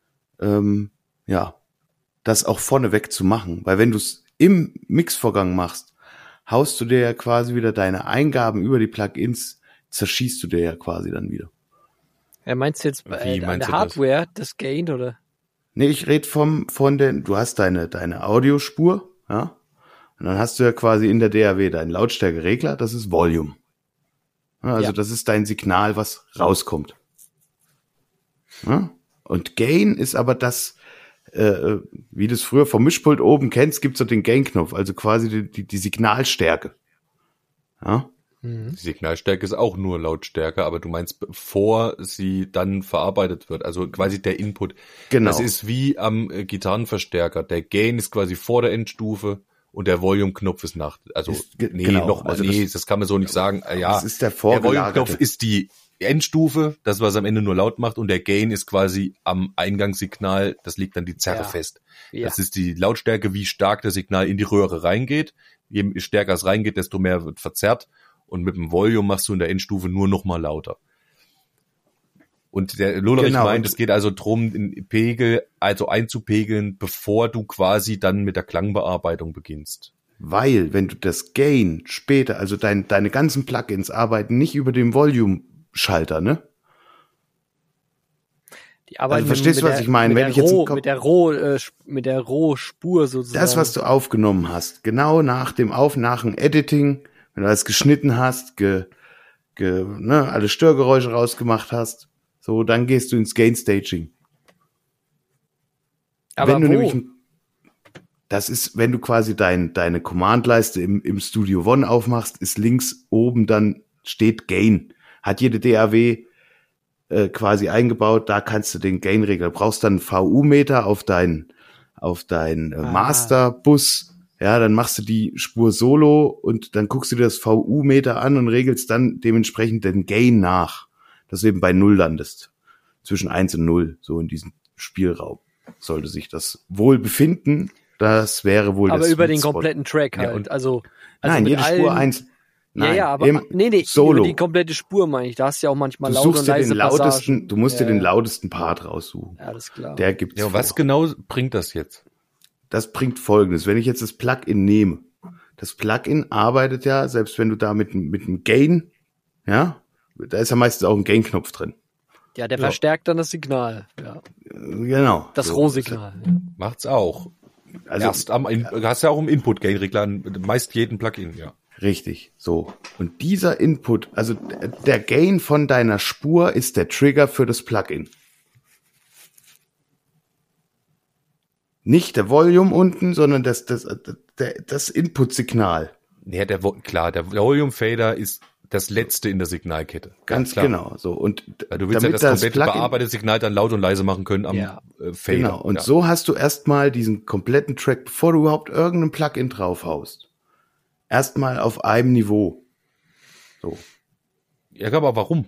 das auch vorneweg zu machen. Weil wenn du es im Mixvorgang machst, haust du dir ja quasi wieder deine Eingaben über die Plugins, zerschießt du dir ja quasi dann wieder. Ja, meinst du jetzt Wie an meinst der du Hardware, das Gain, oder? Nee, ich rede du hast deine Audiospur, ja, und dann hast du ja quasi in der DAW deinen Lautstärkeregler, das ist Volume. Ja, also das ist dein Signal, was rauskommt. Ja? Und Gain ist aber das, wie du es früher vom Mischpult oben kennst, gibt's so den Gain-Knopf, also quasi die Signalstärke. Ja? Die Signalstärke ist auch nur Lautstärke, aber du meinst, bevor sie dann verarbeitet wird, also quasi der Input. Genau. Das ist wie am Gitarrenverstärker. Der Gain ist quasi vor der Endstufe und der Volume-Knopf ist nach. Also genau. Also das kann man so nicht sagen. Ja, das ist der der vorgelagerte. Volume-Knopf ist die Endstufe, das was am Ende nur laut macht, und der Gain ist quasi am Eingangssignal, das legt dann die Zerre fest. Ja. Das ist die Lautstärke, wie stark das Signal in die Röhre reingeht. Je stärker es reingeht, desto mehr wird verzerrt. Und mit dem Volume machst du in der Endstufe nur noch mal lauter. Und der Lullerich meint, es geht also drum, den Pegel also einzupegeln, bevor du quasi dann mit der Klangbearbeitung beginnst. Weil, wenn du das Gain später, also deine ganzen Plugins arbeiten nicht über den Volume-Schalter, ne? Die arbeiten Also verstehst du, was ich meine? Wenn ich jetzt mit der Rohspur sozusagen. Das, was du aufgenommen hast, genau nach dem nach dem Editing, wenn du alles geschnitten hast, alle Störgeräusche rausgemacht hast, so, dann gehst du ins Gain Staging. Aber das ist, wenn du quasi deine Command-Leiste im Studio One aufmachst, ist links oben dann steht Gain. Hat jede DAW quasi eingebaut, da kannst du den Gain regeln. Du brauchst dann einen VU-Meter auf dein Master-Bus. Ja, dann machst du die Spur solo und dann guckst du dir das VU-Meter an und regelst dann dementsprechend den Gain nach, dass du eben bei 0 landest. Zwischen 1 und 0, so in diesem Spielraum sollte sich das wohl befinden. Das wäre wohl aber das über den Spot. kompletten Track halt. Ja, und also nein, mit jede Spur einzeln. Nein, aber solo. über die komplette Spur meine ich. Da hast du ja auch manchmal Du laut und suchst dir leise den lautesten, Passagen. du musst dir den lautesten Part raussuchen. Ja, das ist klar. Der gibt's. Ja, was genau bringt das jetzt? Das bringt Folgendes. Wenn ich jetzt das Plugin nehme, das Plugin arbeitet ja, selbst wenn du da mit dem Gain, ja, da ist ja meistens auch ein Gain-Knopf drin. Ja, der verstärkt dann das Signal. Ja. Genau. Das So. Rohsignal. Ja. Macht's auch. Also, Hast ja auch im Input-Gain-Regler meist jeden Plugin, ja. richtig. So. Und dieser Input, also der Gain von deiner Spur ist der Trigger für das Plugin. Nicht der Volume unten, sondern das Input-Signal. Ja, der Volume-Fader ist das letzte in der Signalkette. Ganz klar. genau. So. Und Weil du willst ja das komplette bearbeitete Signal dann laut und leise machen können am Fader. Genau. Und so hast du erstmal diesen kompletten Track, bevor du überhaupt irgendein Plugin draufhaust. Erstmal auf einem Niveau. So. Ja, aber warum?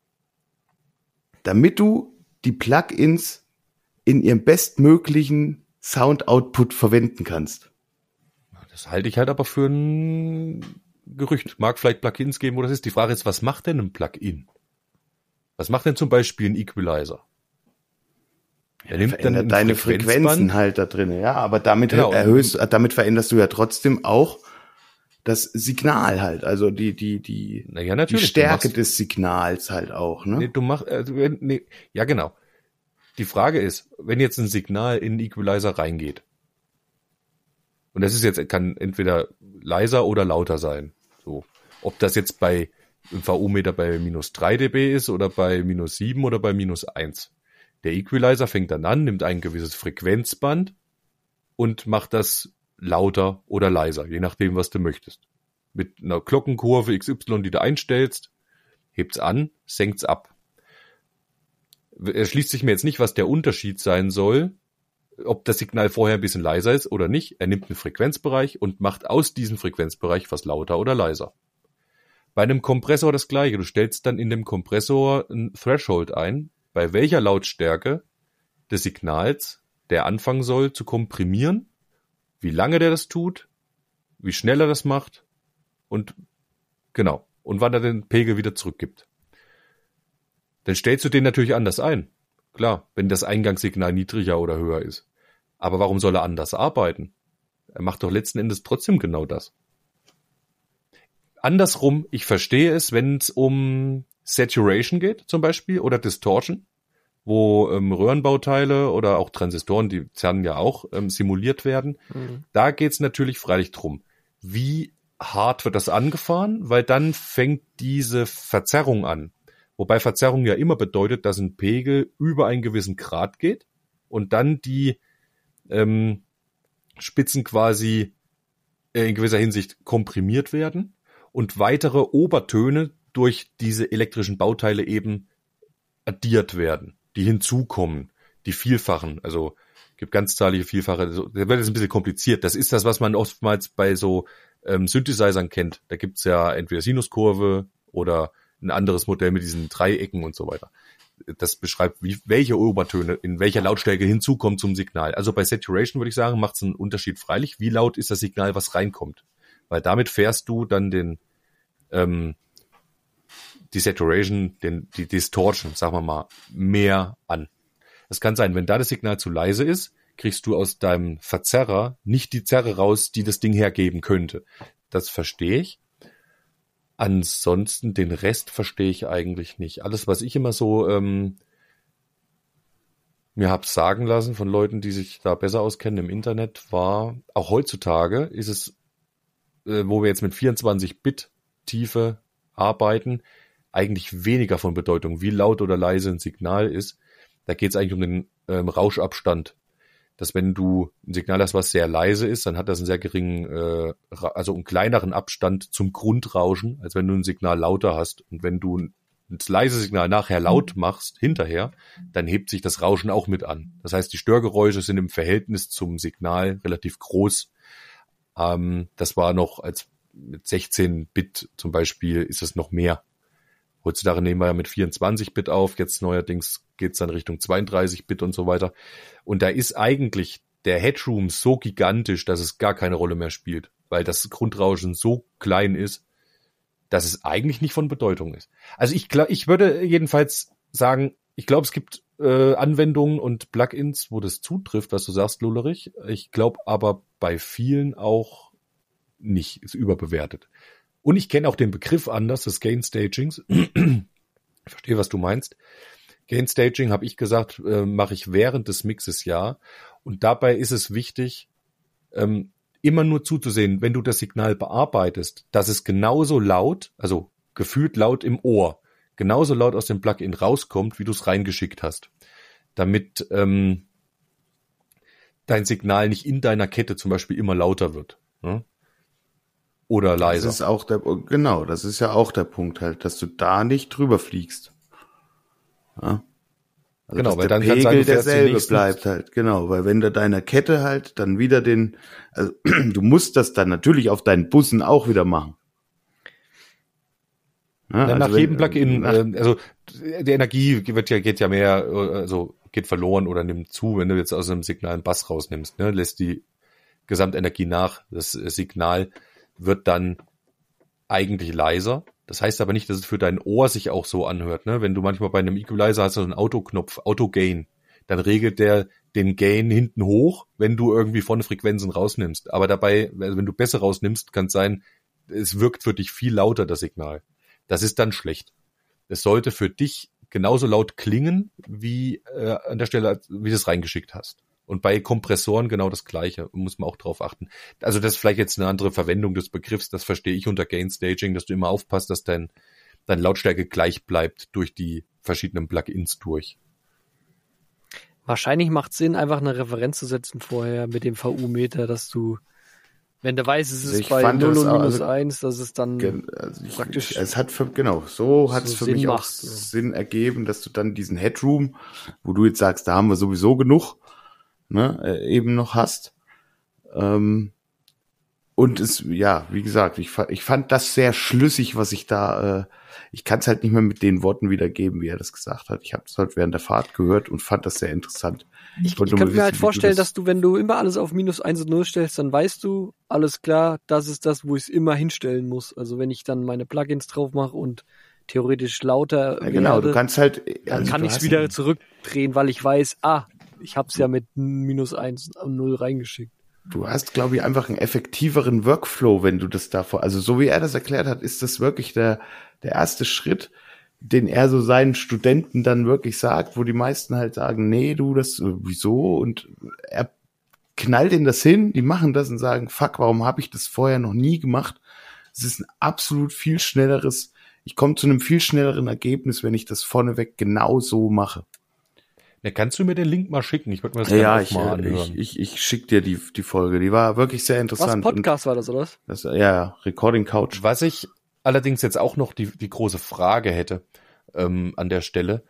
Damit du die Plugins in ihrem bestmöglichen Sound-Output verwenden kannst. Das halte ich halt aber für ein Gerücht. Mag vielleicht Plugins geben, wo das ist. Die Frage ist, was macht denn ein Plugin? Was macht denn zum Beispiel ein Equalizer? Er nimmt dann deine Frequenzen halt da drin, ja, aber damit damit veränderst du ja trotzdem auch das Signal halt, also die Stärke des Signals halt auch, ne? Ja, genau. Die Frage ist, wenn jetzt ein Signal in den Equalizer reingeht, und das ist jetzt, kann entweder leiser oder lauter sein, so. Ob das jetzt im VU-Meter bei -3 dB ist oder bei -7 oder bei -1. Der Equalizer fängt dann an, nimmt ein gewisses Frequenzband und macht das lauter oder leiser, je nachdem, was du möchtest. Mit einer Glockenkurve XY, die du einstellst, hebt's an, senkt's ab. Er schließt sich mir jetzt nicht, was der Unterschied sein soll, ob das Signal vorher ein bisschen leiser ist oder nicht. Er nimmt einen Frequenzbereich und macht aus diesem Frequenzbereich was lauter oder leiser. Bei einem Kompressor das Gleiche. Du stellst dann in dem Kompressor ein Threshold ein, bei welcher Lautstärke des Signals der anfangen soll zu komprimieren, wie lange der das tut, wie schnell er das macht und genau. Und wann er den Pegel wieder zurückgibt. Dann stellst du den natürlich anders ein. Klar, wenn das Eingangssignal niedriger oder höher ist. Aber warum soll er anders arbeiten? Er macht doch letzten Endes trotzdem genau das. Andersrum, ich verstehe es, wenn es um Saturation geht zum Beispiel oder Distortion, wo Röhrenbauteile oder auch Transistoren, die CERN ja auch, simuliert werden. Mhm. Da geht es natürlich freilich drum, wie hart wird das angefahren, weil dann fängt diese Verzerrung an. Wobei Verzerrung ja immer bedeutet, dass ein Pegel über einen gewissen Grad geht und dann die Spitzen quasi in gewisser Hinsicht komprimiert werden und weitere Obertöne durch diese elektrischen Bauteile eben addiert werden, die hinzukommen, die Vielfachen, also gibt ganzzahlige Vielfache, da wird es ein bisschen kompliziert. Das ist das, was man oftmals bei so Synthesizern kennt. Da gibt's ja entweder Sinuskurve oder ein anderes Modell mit diesen Dreiecken und so weiter. Das beschreibt, welche Obertöne in welcher Lautstärke hinzukommen zum Signal. Also bei Saturation würde ich sagen, macht es einen Unterschied freilich. Wie laut ist das Signal, was reinkommt? Weil damit fährst du dann die Saturation, die Distortion, sagen wir mal, mehr an. Es kann sein, wenn da das Signal zu leise ist, kriegst du aus deinem Verzerrer nicht die Zerre raus, die das Ding hergeben könnte. Das verstehe ich. Ansonsten den Rest verstehe ich eigentlich nicht. Alles, was ich immer so mir hab's sagen lassen von Leuten, die sich da besser auskennen im Internet, war, auch heutzutage ist es, wo wir jetzt mit 24-Bit Tiefe arbeiten, eigentlich weniger von Bedeutung, wie laut oder leise ein Signal ist. Da geht es eigentlich um den Rauschabstand. Dass wenn du ein Signal hast, was sehr leise ist, dann hat das einen sehr geringen, also einen kleineren Abstand zum Grundrauschen, als wenn du ein Signal lauter hast. Und wenn du ein leise Signal nachher laut machst, hinterher, dann hebt sich das Rauschen auch mit an. Das heißt, die Störgeräusche sind im Verhältnis zum Signal relativ groß. Das war noch, als mit 16-Bit zum Beispiel, ist es noch mehr. Heutzutage nehmen wir ja mit 24-Bit auf, jetzt neuerdings geht's dann Richtung 32-Bit und so weiter. Und da ist eigentlich der Headroom so gigantisch, dass es gar keine Rolle mehr spielt, weil das Grundrauschen so klein ist, dass es eigentlich nicht von Bedeutung ist. Also ich würde jedenfalls sagen, ich glaube, es gibt Anwendungen und Plugins, wo das zutrifft, was du sagst, Lullerich. Ich glaube aber bei vielen auch nicht, ist überbewertet. Und ich kenne auch den Begriff anders, des Gain Stagings. Ich verstehe, was du meinst. Gain Staging, habe ich gesagt, mache ich während des Mixes ja. Und dabei ist es wichtig, immer nur zuzusehen, wenn du das Signal bearbeitest, dass es genauso laut, also gefühlt laut im Ohr, genauso laut aus dem Plugin rauskommt, wie du es reingeschickt hast. Damit dein Signal nicht in deiner Kette zum Beispiel immer lauter wird. Ne? Oder leiser. Das ist auch das ist ja auch der Punkt halt, dass du da nicht drüber fliegst. Ja? Also genau, weil der dann Pegel derselbe bleibt halt, genau, weil wenn du deiner Kette halt dann wieder also du musst das dann natürlich auf deinen Bussen auch wieder machen. Ja, also nach jedem Plugin, also die Energie geht ja mehr, also geht verloren oder nimmt zu, wenn du jetzt aus einem Signal einen Bass rausnimmst, ne, lässt die Gesamtenergie nach, das Signal wird dann eigentlich leiser. Das heißt aber nicht, dass es für dein Ohr sich auch so anhört. Ne? Wenn du manchmal bei einem Equalizer hast, so einen Autoknopf, Auto-Gain, dann regelt der den Gain hinten hoch, wenn du irgendwie vorne Frequenzen rausnimmst. Aber dabei, also wenn du besser rausnimmst, kann es sein, es wirkt für dich viel lauter, das Signal. Das ist dann schlecht. Es sollte für dich genauso laut klingen, wie an der Stelle, wie du es reingeschickt hast. Und bei Kompressoren genau das Gleiche, muss man auch drauf achten. Also das ist vielleicht jetzt eine andere Verwendung des Begriffs, das verstehe ich unter Gain Staging, dass du immer aufpasst, dass deine Lautstärke gleich bleibt durch die verschiedenen Plugins durch. Wahrscheinlich macht es Sinn, einfach eine Referenz zu setzen vorher mit dem VU-Meter, dass du, wenn du weißt, es ist bei 0 und minus 1, dass es dann praktisch... Es hat so hat es für Sinn mich auch macht, so. Sinn ergeben, dass du dann diesen Headroom, wo du jetzt sagst, da haben wir sowieso genug, ne, eben noch hast. Und es, ja, wie gesagt, ich fand das sehr schlüssig, was ich da, ich kann es halt nicht mehr mit den Worten wiedergeben, wie er das gesagt hat. Ich habe es halt während der Fahrt gehört und fand das sehr interessant. Ich könnte mir halt vorstellen, dass du, wenn du immer alles auf minus 1 und 0 stellst, dann weißt du, alles klar, das ist das, wo ich es immer hinstellen muss. Also wenn ich dann meine Plugins drauf mache und theoretisch lauter genau, werde, du kannst halt, dann kann ich es wieder zurückdrehen, weil ich weiß, ich habe es ja mit minus 1 und 0 reingeschickt. Du hast, glaube ich, einfach einen effektiveren Workflow, wenn du das davor, also so wie er das erklärt hat, ist das wirklich der erste Schritt, den er so seinen Studenten dann wirklich sagt, wo die meisten halt sagen, nee, du, das, wieso? Und er knallt ihnen das hin, die machen das und sagen, fuck, warum habe ich das vorher noch nie gemacht? Es ist ein absolut viel schnelleres, ich komme zu einem viel schnelleren Ergebnis, wenn ich das vorneweg genau so mache. Ja, kannst du mir den Link mal schicken? Ich würde mir das gerne auch mal anhören. Ich schick dir die Folge. Die war wirklich sehr interessant. Was, Podcast war das, oder was? Ja, Recording Couch. Was ich allerdings jetzt auch noch die große Frage hätte an der Stelle.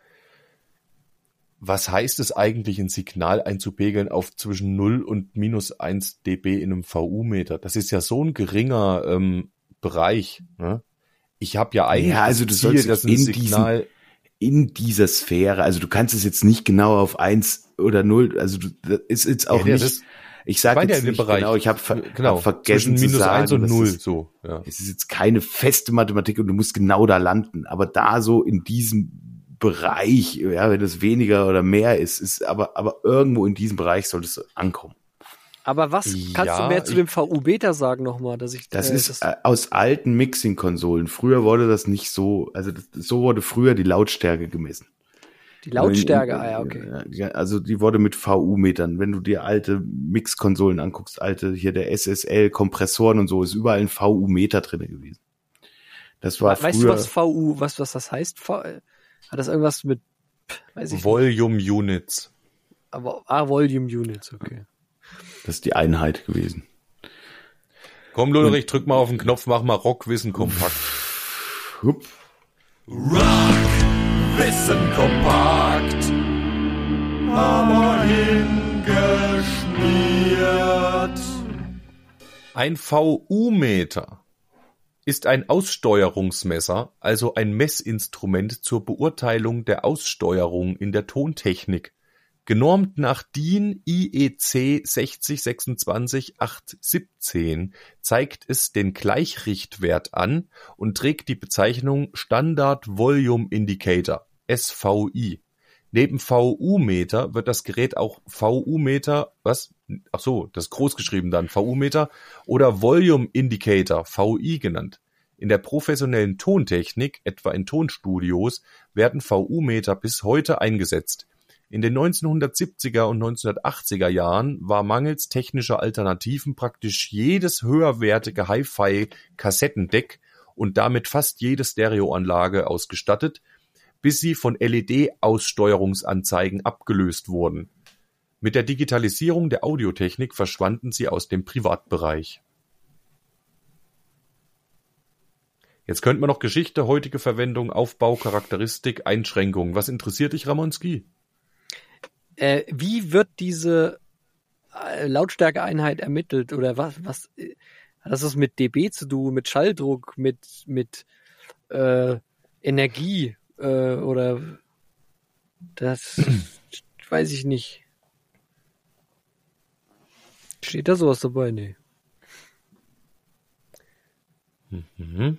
Was heißt es eigentlich, ein Signal einzupegeln auf zwischen 0 und minus 1 dB in einem VU-Meter? Das ist ja so ein geringer Bereich. Ne? Ich habe ja eigentlich also das Ziel, dass ein Signal... in dieser Sphäre, also du kannst es jetzt nicht genau auf 1 oder 0, also das ist jetzt auch nicht, ich sage jetzt nicht Bereich, genau, ich habe vergessen zu minus sagen, 1 und 0, so. Ja. Es ist jetzt keine feste Mathematik und du musst genau da landen, aber da so in diesem Bereich, ja, wenn es weniger oder mehr ist aber irgendwo in diesem Bereich solltest du ankommen. Aber was kannst du mehr zu dem VU-Beta sagen nochmal, dass ich das ist aus alten Mixing-Konsolen. Früher wurde das nicht so, also so wurde früher die Lautstärke gemessen. Die Lautstärke, okay. Ja, also die wurde mit VU-Metern. Wenn du dir alte Mix-Konsolen anguckst, hier der SSL-Kompressoren und so, ist überall ein VU-Meter drin gewesen. Das war weißt früher. Du, was VU, was das heißt? Hat das irgendwas mit, weiß ich Volume nicht. Units. Aber Volume Units, okay. Das ist die Einheit gewesen. Komm, Lullerich, drück mal auf den Knopf, mach mal Rockwissen kompakt. Hup. Rockwissen kompakt. Hammer hingeschmiert. Ein VU-Meter ist ein Aussteuerungsmesser, also ein Messinstrument zur Beurteilung der Aussteuerung in der Tontechnik. Genormt nach DIN IEC 6026817 zeigt es den Gleichrichtwert an und trägt die Bezeichnung Standard Volume Indicator, SVI. Neben VU-Meter wird das Gerät auch VU-Meter, das ist großgeschrieben dann, VU-Meter oder Volume Indicator, VI genannt. In der professionellen Tontechnik, etwa in Tonstudios, werden VU-Meter bis heute eingesetzt. In den 1970er und 1980er Jahren war mangels technischer Alternativen praktisch jedes höherwertige Hi-Fi-Kassettendeck und damit fast jede Stereoanlage ausgestattet, bis sie von LED-Aussteuerungsanzeigen abgelöst wurden. Mit der Digitalisierung der Audiotechnik verschwanden sie aus dem Privatbereich. Jetzt könnte man noch Geschichte, heutige Verwendung, Aufbau, Charakteristik, Einschränkungen. Was interessiert dich, Ramonski? Wie wird diese Lautstärkeeinheit ermittelt oder was hat das mit dB zu tun, mit Schalldruck, mit Energie oder das weiß ich nicht. Steht da sowas dabei? Nee. Mhm.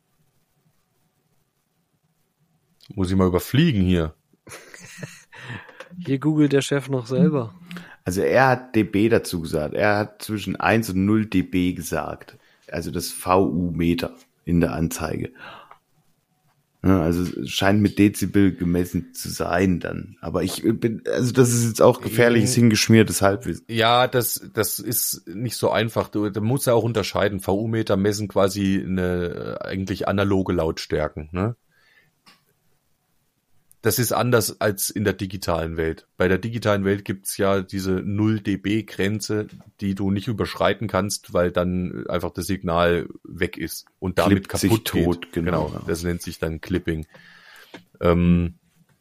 Muss ich mal überfliegen hier. Hier googelt der Chef noch selber. Also er hat dB dazu gesagt. Er hat zwischen 1 und 0 dB gesagt. Also das VU-Meter in der Anzeige. Ja, also es scheint mit Dezibel gemessen zu sein dann. Aber das ist jetzt auch gefährliches hingeschmiertes Halbwissen. Ja, das ist nicht so einfach. Da musst du auch unterscheiden. VU-Meter messen quasi eine eigentlich analoge Lautstärken, ne? Das ist anders als in der digitalen Welt. Bei der digitalen Welt gibt's ja diese 0 dB-Grenze, die du nicht überschreiten kannst, weil dann einfach das Signal weg ist und damit Klippt sich kaputt tot, geht. genau. Das nennt sich dann Clipping. Warte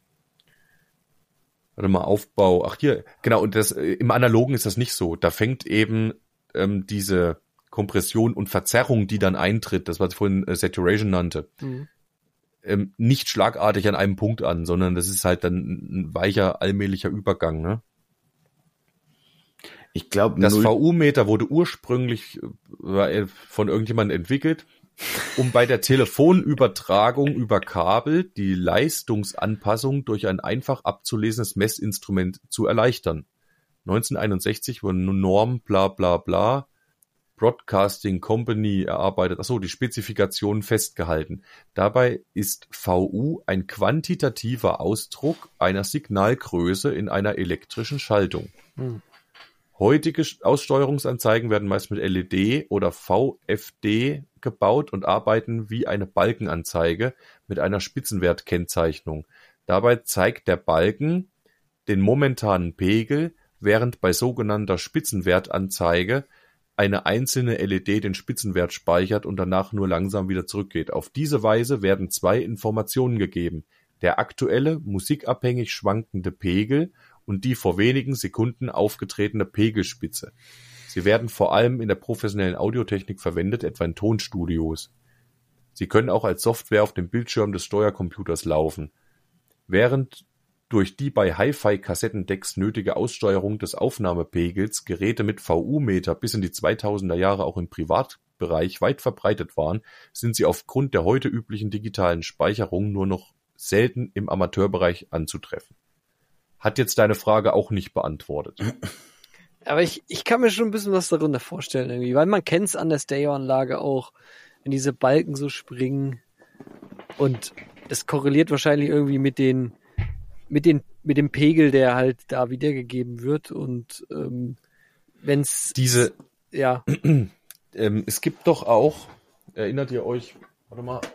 mal, Aufbau. Ach hier, genau. Und das im Analogen ist das nicht so. Da fängt eben diese Kompression und Verzerrung, die dann eintritt, das was ich vorhin Saturation nannte, nicht schlagartig an einem Punkt an, sondern das ist halt dann ein weicher, allmählicher Übergang. Ne? Ich glaube, das VU-Meter wurde ursprünglich von irgendjemandem entwickelt, um bei der Telefonübertragung über Kabel die Leistungsanpassung durch ein einfach abzulesendes Messinstrument zu erleichtern. 1961 wurde eine Norm bla bla bla Broadcasting Company erarbeitet, die Spezifikation festgehalten. Dabei ist VU ein quantitativer Ausdruck einer Signalgröße in einer elektrischen Schaltung. Heutige Aussteuerungsanzeigen werden meist mit LED oder VFD gebaut und arbeiten wie eine Balkenanzeige mit einer Spitzenwertkennzeichnung. Dabei zeigt der Balken den momentanen Pegel, während bei sogenannter Spitzenwertanzeige eine einzelne LED den Spitzenwert speichert und danach nur langsam wieder zurückgeht. Auf diese Weise werden 2 Informationen gegeben: der aktuelle, musikabhängig schwankende Pegel und die vor wenigen Sekunden aufgetretene Pegelspitze. Sie werden vor allem in der professionellen Audiotechnik verwendet, etwa in Tonstudios. Sie können auch als Software auf dem Bildschirm des Steuercomputers laufen. Während durch die bei Hi-Fi-Kassettendecks nötige Aussteuerung des Aufnahmepegels Geräte mit VU-Meter bis in die 2000er Jahre auch im Privatbereich weit verbreitet waren, sind sie aufgrund der heute üblichen digitalen Speicherung nur noch selten im Amateurbereich anzutreffen. Hat jetzt deine Frage auch nicht beantwortet. Aber ich kann mir schon ein bisschen was darunter vorstellen irgendwie, weil man kennt es an der Stereoanlage auch, wenn diese Balken so springen und das korreliert wahrscheinlich irgendwie mit dem Pegel, der halt da wiedergegeben wird und wenn's ja. Es gibt doch auch, erinnert ihr euch, warte mal,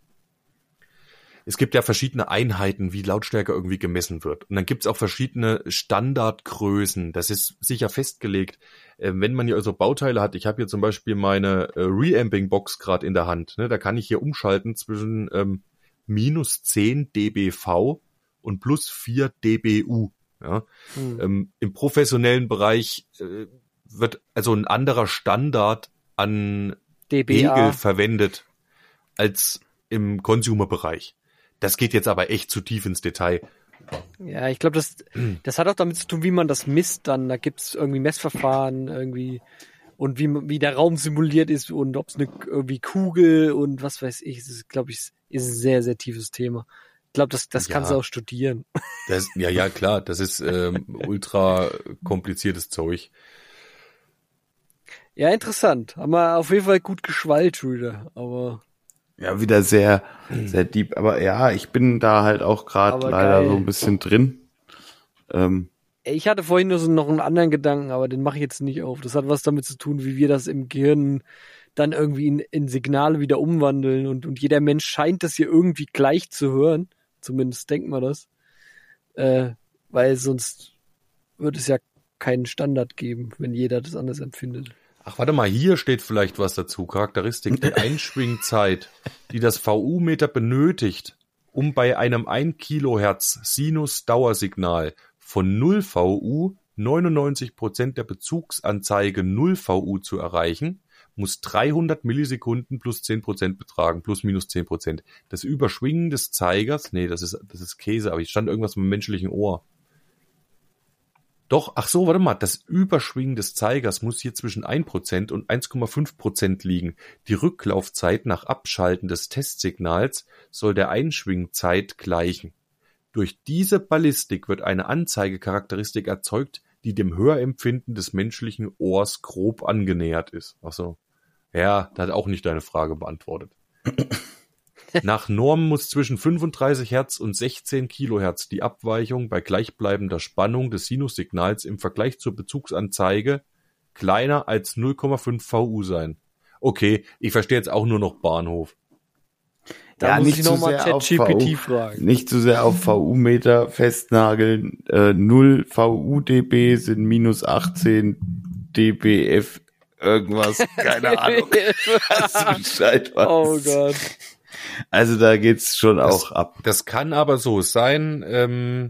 es gibt ja verschiedene Einheiten, wie Lautstärke irgendwie gemessen wird. Und dann gibt's auch verschiedene Standardgrößen. Das ist sicher festgelegt. Wenn man hier also Bauteile hat, ich habe hier zum Beispiel meine Reamping-Box gerade in der Hand. Ne? Da kann ich hier umschalten zwischen minus 10 dBV und plus 4 dBU. Ja? Im professionellen Bereich wird also ein anderer Standard an dBA. Pegel verwendet als im Consumer-Bereich. Das geht jetzt aber echt zu tief ins Detail. Ja, ich glaube, das hat auch damit zu tun, wie man das misst dann. Da gibt's irgendwie Messverfahren irgendwie und wie der Raum simuliert ist und ob es eine irgendwie Kugel und was weiß ich. Das ist, glaube ich, ist ein sehr, sehr tiefes Thema. Ich glaube, das kannst du auch studieren. Ja, klar. Das ist ultra kompliziertes Zeug. Ja, interessant. Haben wir auf jeden Fall gut geschwallt, Rüder, aber... Ja, wieder sehr, sehr deep. Aber ja, ich bin da halt auch gerade leider geil. so ein bisschen drin. Ich hatte vorhin noch einen anderen Gedanken, aber den mache ich jetzt nicht auf. Das hat was damit zu tun, wie wir das im Gehirn dann irgendwie in Signale wieder umwandeln und jeder Mensch scheint das hier irgendwie gleich zu hören. Zumindest denkt man das. Weil sonst würde es ja keinen Standard geben, wenn jeder das anders empfindet. Ach, warte mal, hier steht vielleicht was dazu. Charakteristik, die Einschwingzeit, die das VU-Meter benötigt, um bei einem 1 Kilohertz Sinus-Dauersignal von 0 VU 99% der Bezugsanzeige 0 VU zu erreichen, muss 300 Millisekunden plus 10% betragen, plus minus 10%. Das Überschwingen des Zeigers, nee, das ist Käse, aber hier stand irgendwas mit dem menschlichen Ohr. Doch, ach so, warte mal, das Überschwingen des Zeigers muss hier zwischen 1% und 1,5% liegen. Die Rücklaufzeit nach Abschalten des Testsignals soll der Einschwingzeit gleichen. Durch diese Ballistik wird eine Anzeigecharakteristik erzeugt, die dem Hörempfinden des menschlichen Ohrs grob angenähert ist. Ach so. Ja, das hat auch nicht deine Frage beantwortet. Nach Norm muss zwischen 35 Hertz und 16 Kilohertz die Abweichung bei gleichbleibender Spannung des Sinussignals im Vergleich zur Bezugsanzeige kleiner als 0,5 VU sein. Okay, ich verstehe jetzt auch nur noch Bahnhof. Da muss ich nochmal sehr auf ChatGPT fragen. Nicht zu sehr auf VU-Meter festnageln. 0 VU-dB sind minus 18 dBF irgendwas. Keine Ahnung. Hast du Bescheid was? Oh Gott. Also da geht's schon auch ab. Das kann aber so sein,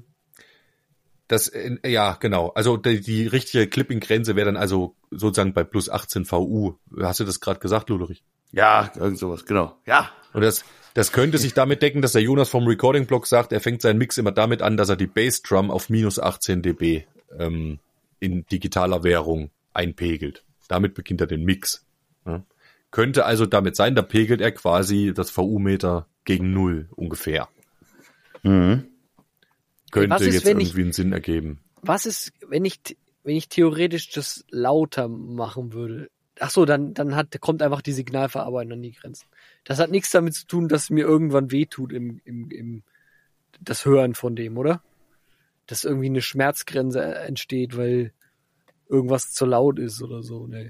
ja, genau. Also die richtige Clipping-Grenze wäre dann also sozusagen bei plus 18 VU. Hast du das gerade gesagt, Lullerich? Ja, irgend sowas, genau. Ja. Und das könnte sich damit decken, dass der Jonas vom Recording-Blog sagt, er fängt seinen Mix immer damit an, dass er die Bassdrum auf minus 18 dB in digitaler Währung einpegelt. Damit beginnt er den Mix. Ja. Könnte also damit sein, da pegelt er quasi das VU-Meter gegen 0 ungefähr. Mhm. Könnte ist, jetzt irgendwie einen Sinn ergeben. Was ist, wenn ich theoretisch das lauter machen würde? Ach so, dann kommt einfach die Signalverarbeitung an die Grenzen. Das hat nichts damit zu tun, dass mir irgendwann wehtut im das Hören von dem, oder? Dass irgendwie eine Schmerzgrenze entsteht, weil irgendwas zu laut ist oder so, ne?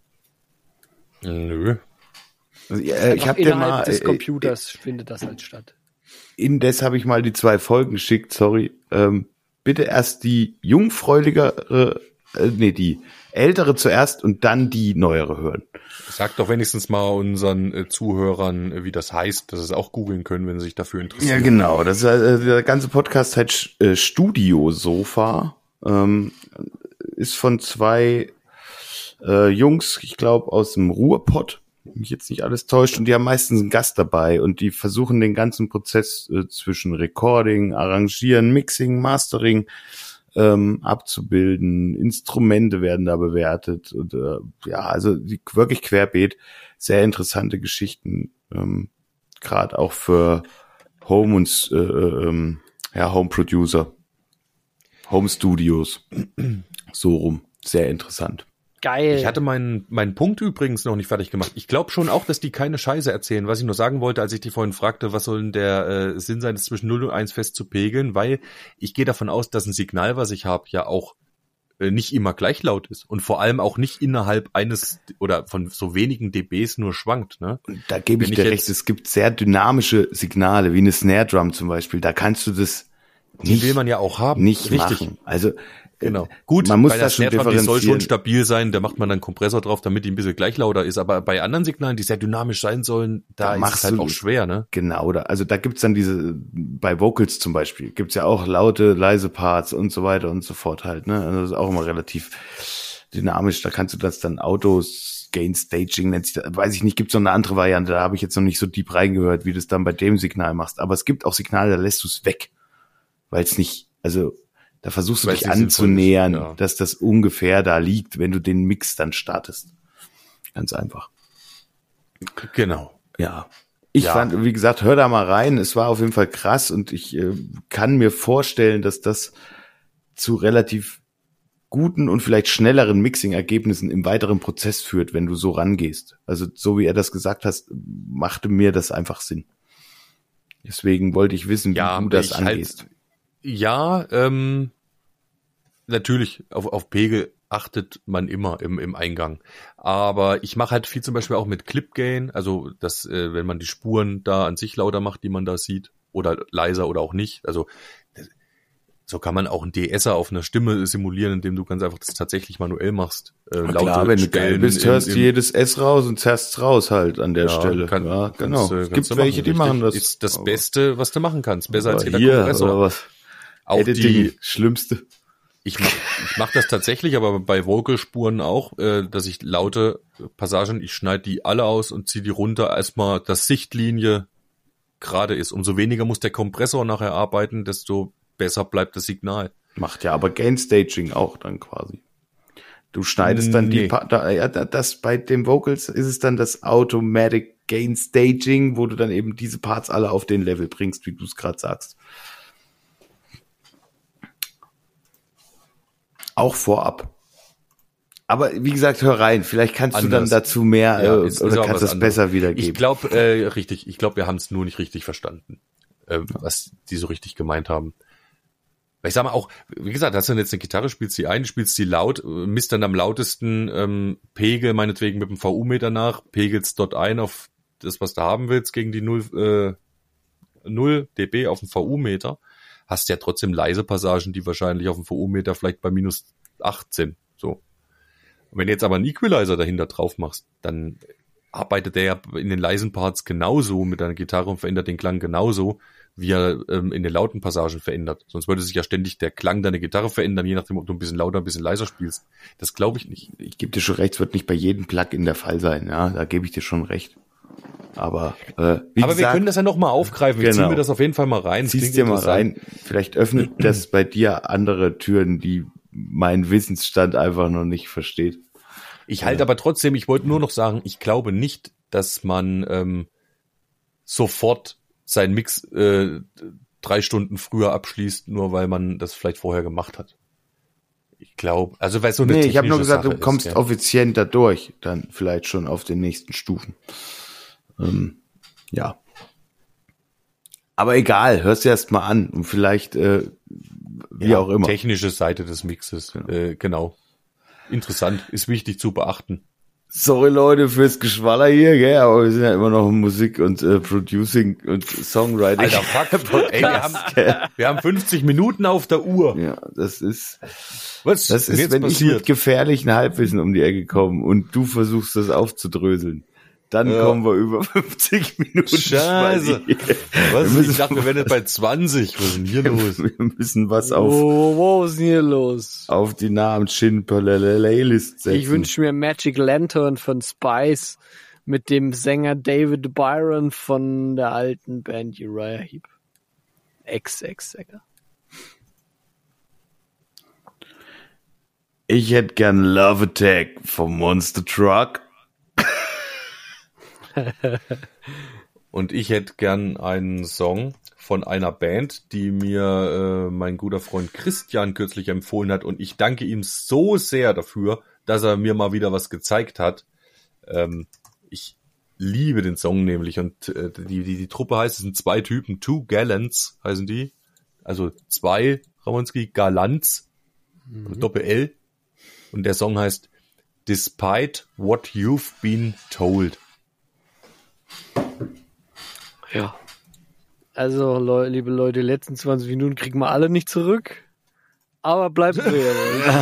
Nö. Also, ich habe dir mal des Computers findet das halt statt. Indes habe ich mal die 2 Folgen geschickt, sorry. Bitte erst die jungfräuligere, die ältere zuerst und dann die neuere hören. Sag doch wenigstens mal unseren Zuhörern, wie das heißt, dass sie es auch googeln können, wenn sie sich dafür interessieren. Ja, genau. Das ist, der ganze Podcast heißt Studio Sofa. Ist von 2 Jungs, ich glaube, aus dem Ruhrpott, wenn mich jetzt nicht alles täuscht, und die haben meistens einen Gast dabei und die versuchen den ganzen Prozess zwischen Recording, Arrangieren, Mixing, Mastering abzubilden. Instrumente werden da bewertet und also wirklich querbeet. Sehr interessante Geschichten, gerade auch für Home und Home Producer, Home Studios, so rum. Sehr interessant. Geil. Ich hatte meinen Punkt übrigens noch nicht fertig gemacht. Ich glaube schon auch, dass die keine Scheiße erzählen. Was ich nur sagen wollte, als ich die vorhin fragte, was soll denn der Sinn sein, das zwischen 0 und 1 festzupegeln, weil ich gehe davon aus, dass ein Signal, was ich habe, ja auch nicht immer gleich laut ist und vor allem auch nicht innerhalb eines oder von so wenigen dBs nur schwankt. Ne? Da gebe ich dir recht, es gibt sehr dynamische Signale, wie eine Snare Drum zum Beispiel. Da kannst du das die will man ja auch haben. Nicht richtig machen. Also genau. Gut, man muss bei der das schon Snare Drum, die soll differenzieren. schon stabil sein, da macht man dann einen Kompressor drauf, damit die ein bisschen gleich lauter ist. Aber bei anderen Signalen, die sehr dynamisch sein sollen, da ist es halt auch schwer, ne? Genau, also da gibt's dann bei Vocals zum Beispiel, gibt's ja auch laute, leise Parts und so weiter und so fort halt, ne? Also das ist auch immer relativ dynamisch, da kannst du das dann Gain Staging nennt sich das, weiß ich nicht, gibt's noch eine andere Variante, da habe ich jetzt noch nicht so deep reingehört, wie du es dann bei dem Signal machst. Aber es gibt auch Signale, da lässt du es weg, weil es nicht, also da versuchst du dich anzunähern, dass das ungefähr da liegt, wenn du den Mix dann startest. Ganz einfach. Genau. Ja. Ich fand, wie gesagt, hör da mal rein. Es war auf jeden Fall krass und ich kann mir vorstellen, dass das zu relativ guten und vielleicht schnelleren Mixing-Ergebnissen im weiteren Prozess führt, wenn du so rangehst. Also so wie er das gesagt hast, machte mir das einfach Sinn. Deswegen wollte ich wissen, wie du das angehst. Natürlich, auf Pegel achtet man immer im Eingang. Aber ich mache halt viel zum Beispiel auch mit Clip Gain, also dass, wenn man die Spuren da an sich lauter macht, die man da sieht, oder leiser oder auch nicht. Also so kann man auch einen DSer auf einer Stimme simulieren, indem du ganz einfach das tatsächlich manuell machst. Klar, wenn du geil bist, hörst du jedes S raus und zerrst raus halt an der Stelle. Genau. Es gibt welche, die machen das. Ist das Beste, was du machen kannst. Besser als jeder hier, Kompressor. Oder was? Auch Editing, Schlimmste. Ich mach das tatsächlich, aber bei Vocalspuren auch, dass ich laute Passagen, ich schneide die alle aus und ziehe die runter, erstmal, dass Sichtlinie gerade ist. Umso weniger muss der Kompressor nachher arbeiten, desto besser bleibt das Signal. Macht ja aber Gain Staging auch dann quasi. Du schneidest dann das bei den Vocals ist es dann das Automatic Gain Staging, wo du dann eben diese Parts alle auf den Level bringst, wie du es gerade sagst. Auch vorab. Aber wie gesagt, hör rein. Vielleicht kannst du dann dazu mehr oder kannst das besser wiedergeben. Ich glaube, richtig. Ich glaube, wir haben es nur nicht richtig verstanden, was die so richtig gemeint haben. Weil ich sag mal auch, wie gesagt, hast du jetzt eine Gitarre, spielst die ein, spielst die laut, misst dann am lautesten Pegel, meinetwegen mit dem VU-Meter nach, pegelst dort ein auf das, was du haben willst, gegen die 0 0 dB auf dem VU-Meter, hast ja trotzdem leise Passagen, die wahrscheinlich auf dem VU-Meter vielleicht bei minus 18, so. Und wenn du jetzt aber einen Equalizer dahinter drauf machst, dann arbeitet der ja in den leisen Parts genauso mit deiner Gitarre und verändert den Klang genauso, wie er in den lauten Passagen verändert. Sonst würde sich ja ständig der Klang deiner Gitarre verändern, je nachdem, ob du ein bisschen lauter, ein bisschen leiser spielst. Das glaube ich nicht. Ich gebe dir schon recht, es wird nicht bei jedem Plugin der Fall sein, ja, da gebe ich dir schon recht. Aber wie gesagt, wir können das ja noch mal aufgreifen. Ich genau. ziehe mir das auf jeden Fall mal rein. Ziehst dir mal rein. Vielleicht öffnet das bei dir andere Türen, die mein Wissensstand einfach noch nicht versteht. Ich halte aber trotzdem, ich wollte nur noch sagen, ich glaube nicht, dass man sofort seinen Mix 3 Stunden früher abschließt, nur weil man das vielleicht vorher gemacht hat. Ich glaube, also weil so eine ich habe nur gesagt, Sache du kommst ist, effizienter durch, dann vielleicht schon auf den nächsten Stufen. Ja. Aber egal, hörst dir erst mal an und vielleicht wie auch immer. Technische Seite des Mixes, genau. Interessant, ist wichtig zu beachten. Sorry Leute fürs Geschwaller hier, gell, aber wir sind ja immer noch in Musik und Producing und Songwriting. Alter, fuck, ey, wir haben 50 Minuten auf der Uhr. Ja, das ist, Was das ist, wenn ich mit gefährlichen Halbwissen um die Ecke komme und du versuchst das aufzudröseln. Dann kommen wir über 50 Minuten. Scheiße. Was? Ich dachte, wir wären jetzt bei 20. Was ist denn hier los? Wir müssen was auf Was ist denn hier los? auf die Namen-Chin-Playlist setzen. Ich wünsche mir Magic Lantern von Spice mit dem Sänger David Byron von der alten Band Uriah Heep. Ex-Sänger. Ich hätte gern Love Attack vom Monster Truck. Und ich hätte gern einen Song von einer Band, die mir mein guter Freund Christian kürzlich empfohlen hat. Und ich danke ihm so sehr dafür, dass er mir mal wieder was gezeigt hat. Ich liebe den Song nämlich. Und die Truppe heißt, es sind 2 Typen, Two Gallants heißen die. Also 2 Ramonski Galants, Doppel-L. Und der Song heißt Despite What You've Been Told. Ja. Also, liebe Leute, die letzten 20 Minuten kriegen wir alle nicht zurück. Aber bleibt real.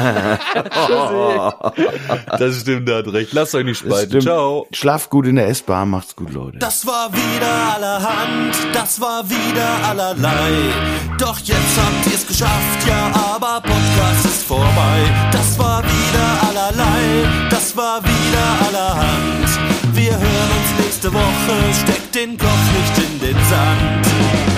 Das stimmt, er hat recht. Lasst euch nicht spalten. Ciao. Schlaft gut in der S-Bahn, macht's gut, Leute. Das war wieder allerhand, das war wieder allerlei. Doch jetzt habt ihr's geschafft, ja, aber Podcast ist vorbei. Das war wieder allerlei, das war wieder allerhand. Wir hören uns nächste Woche, steckt den Kopf nicht in den Sand.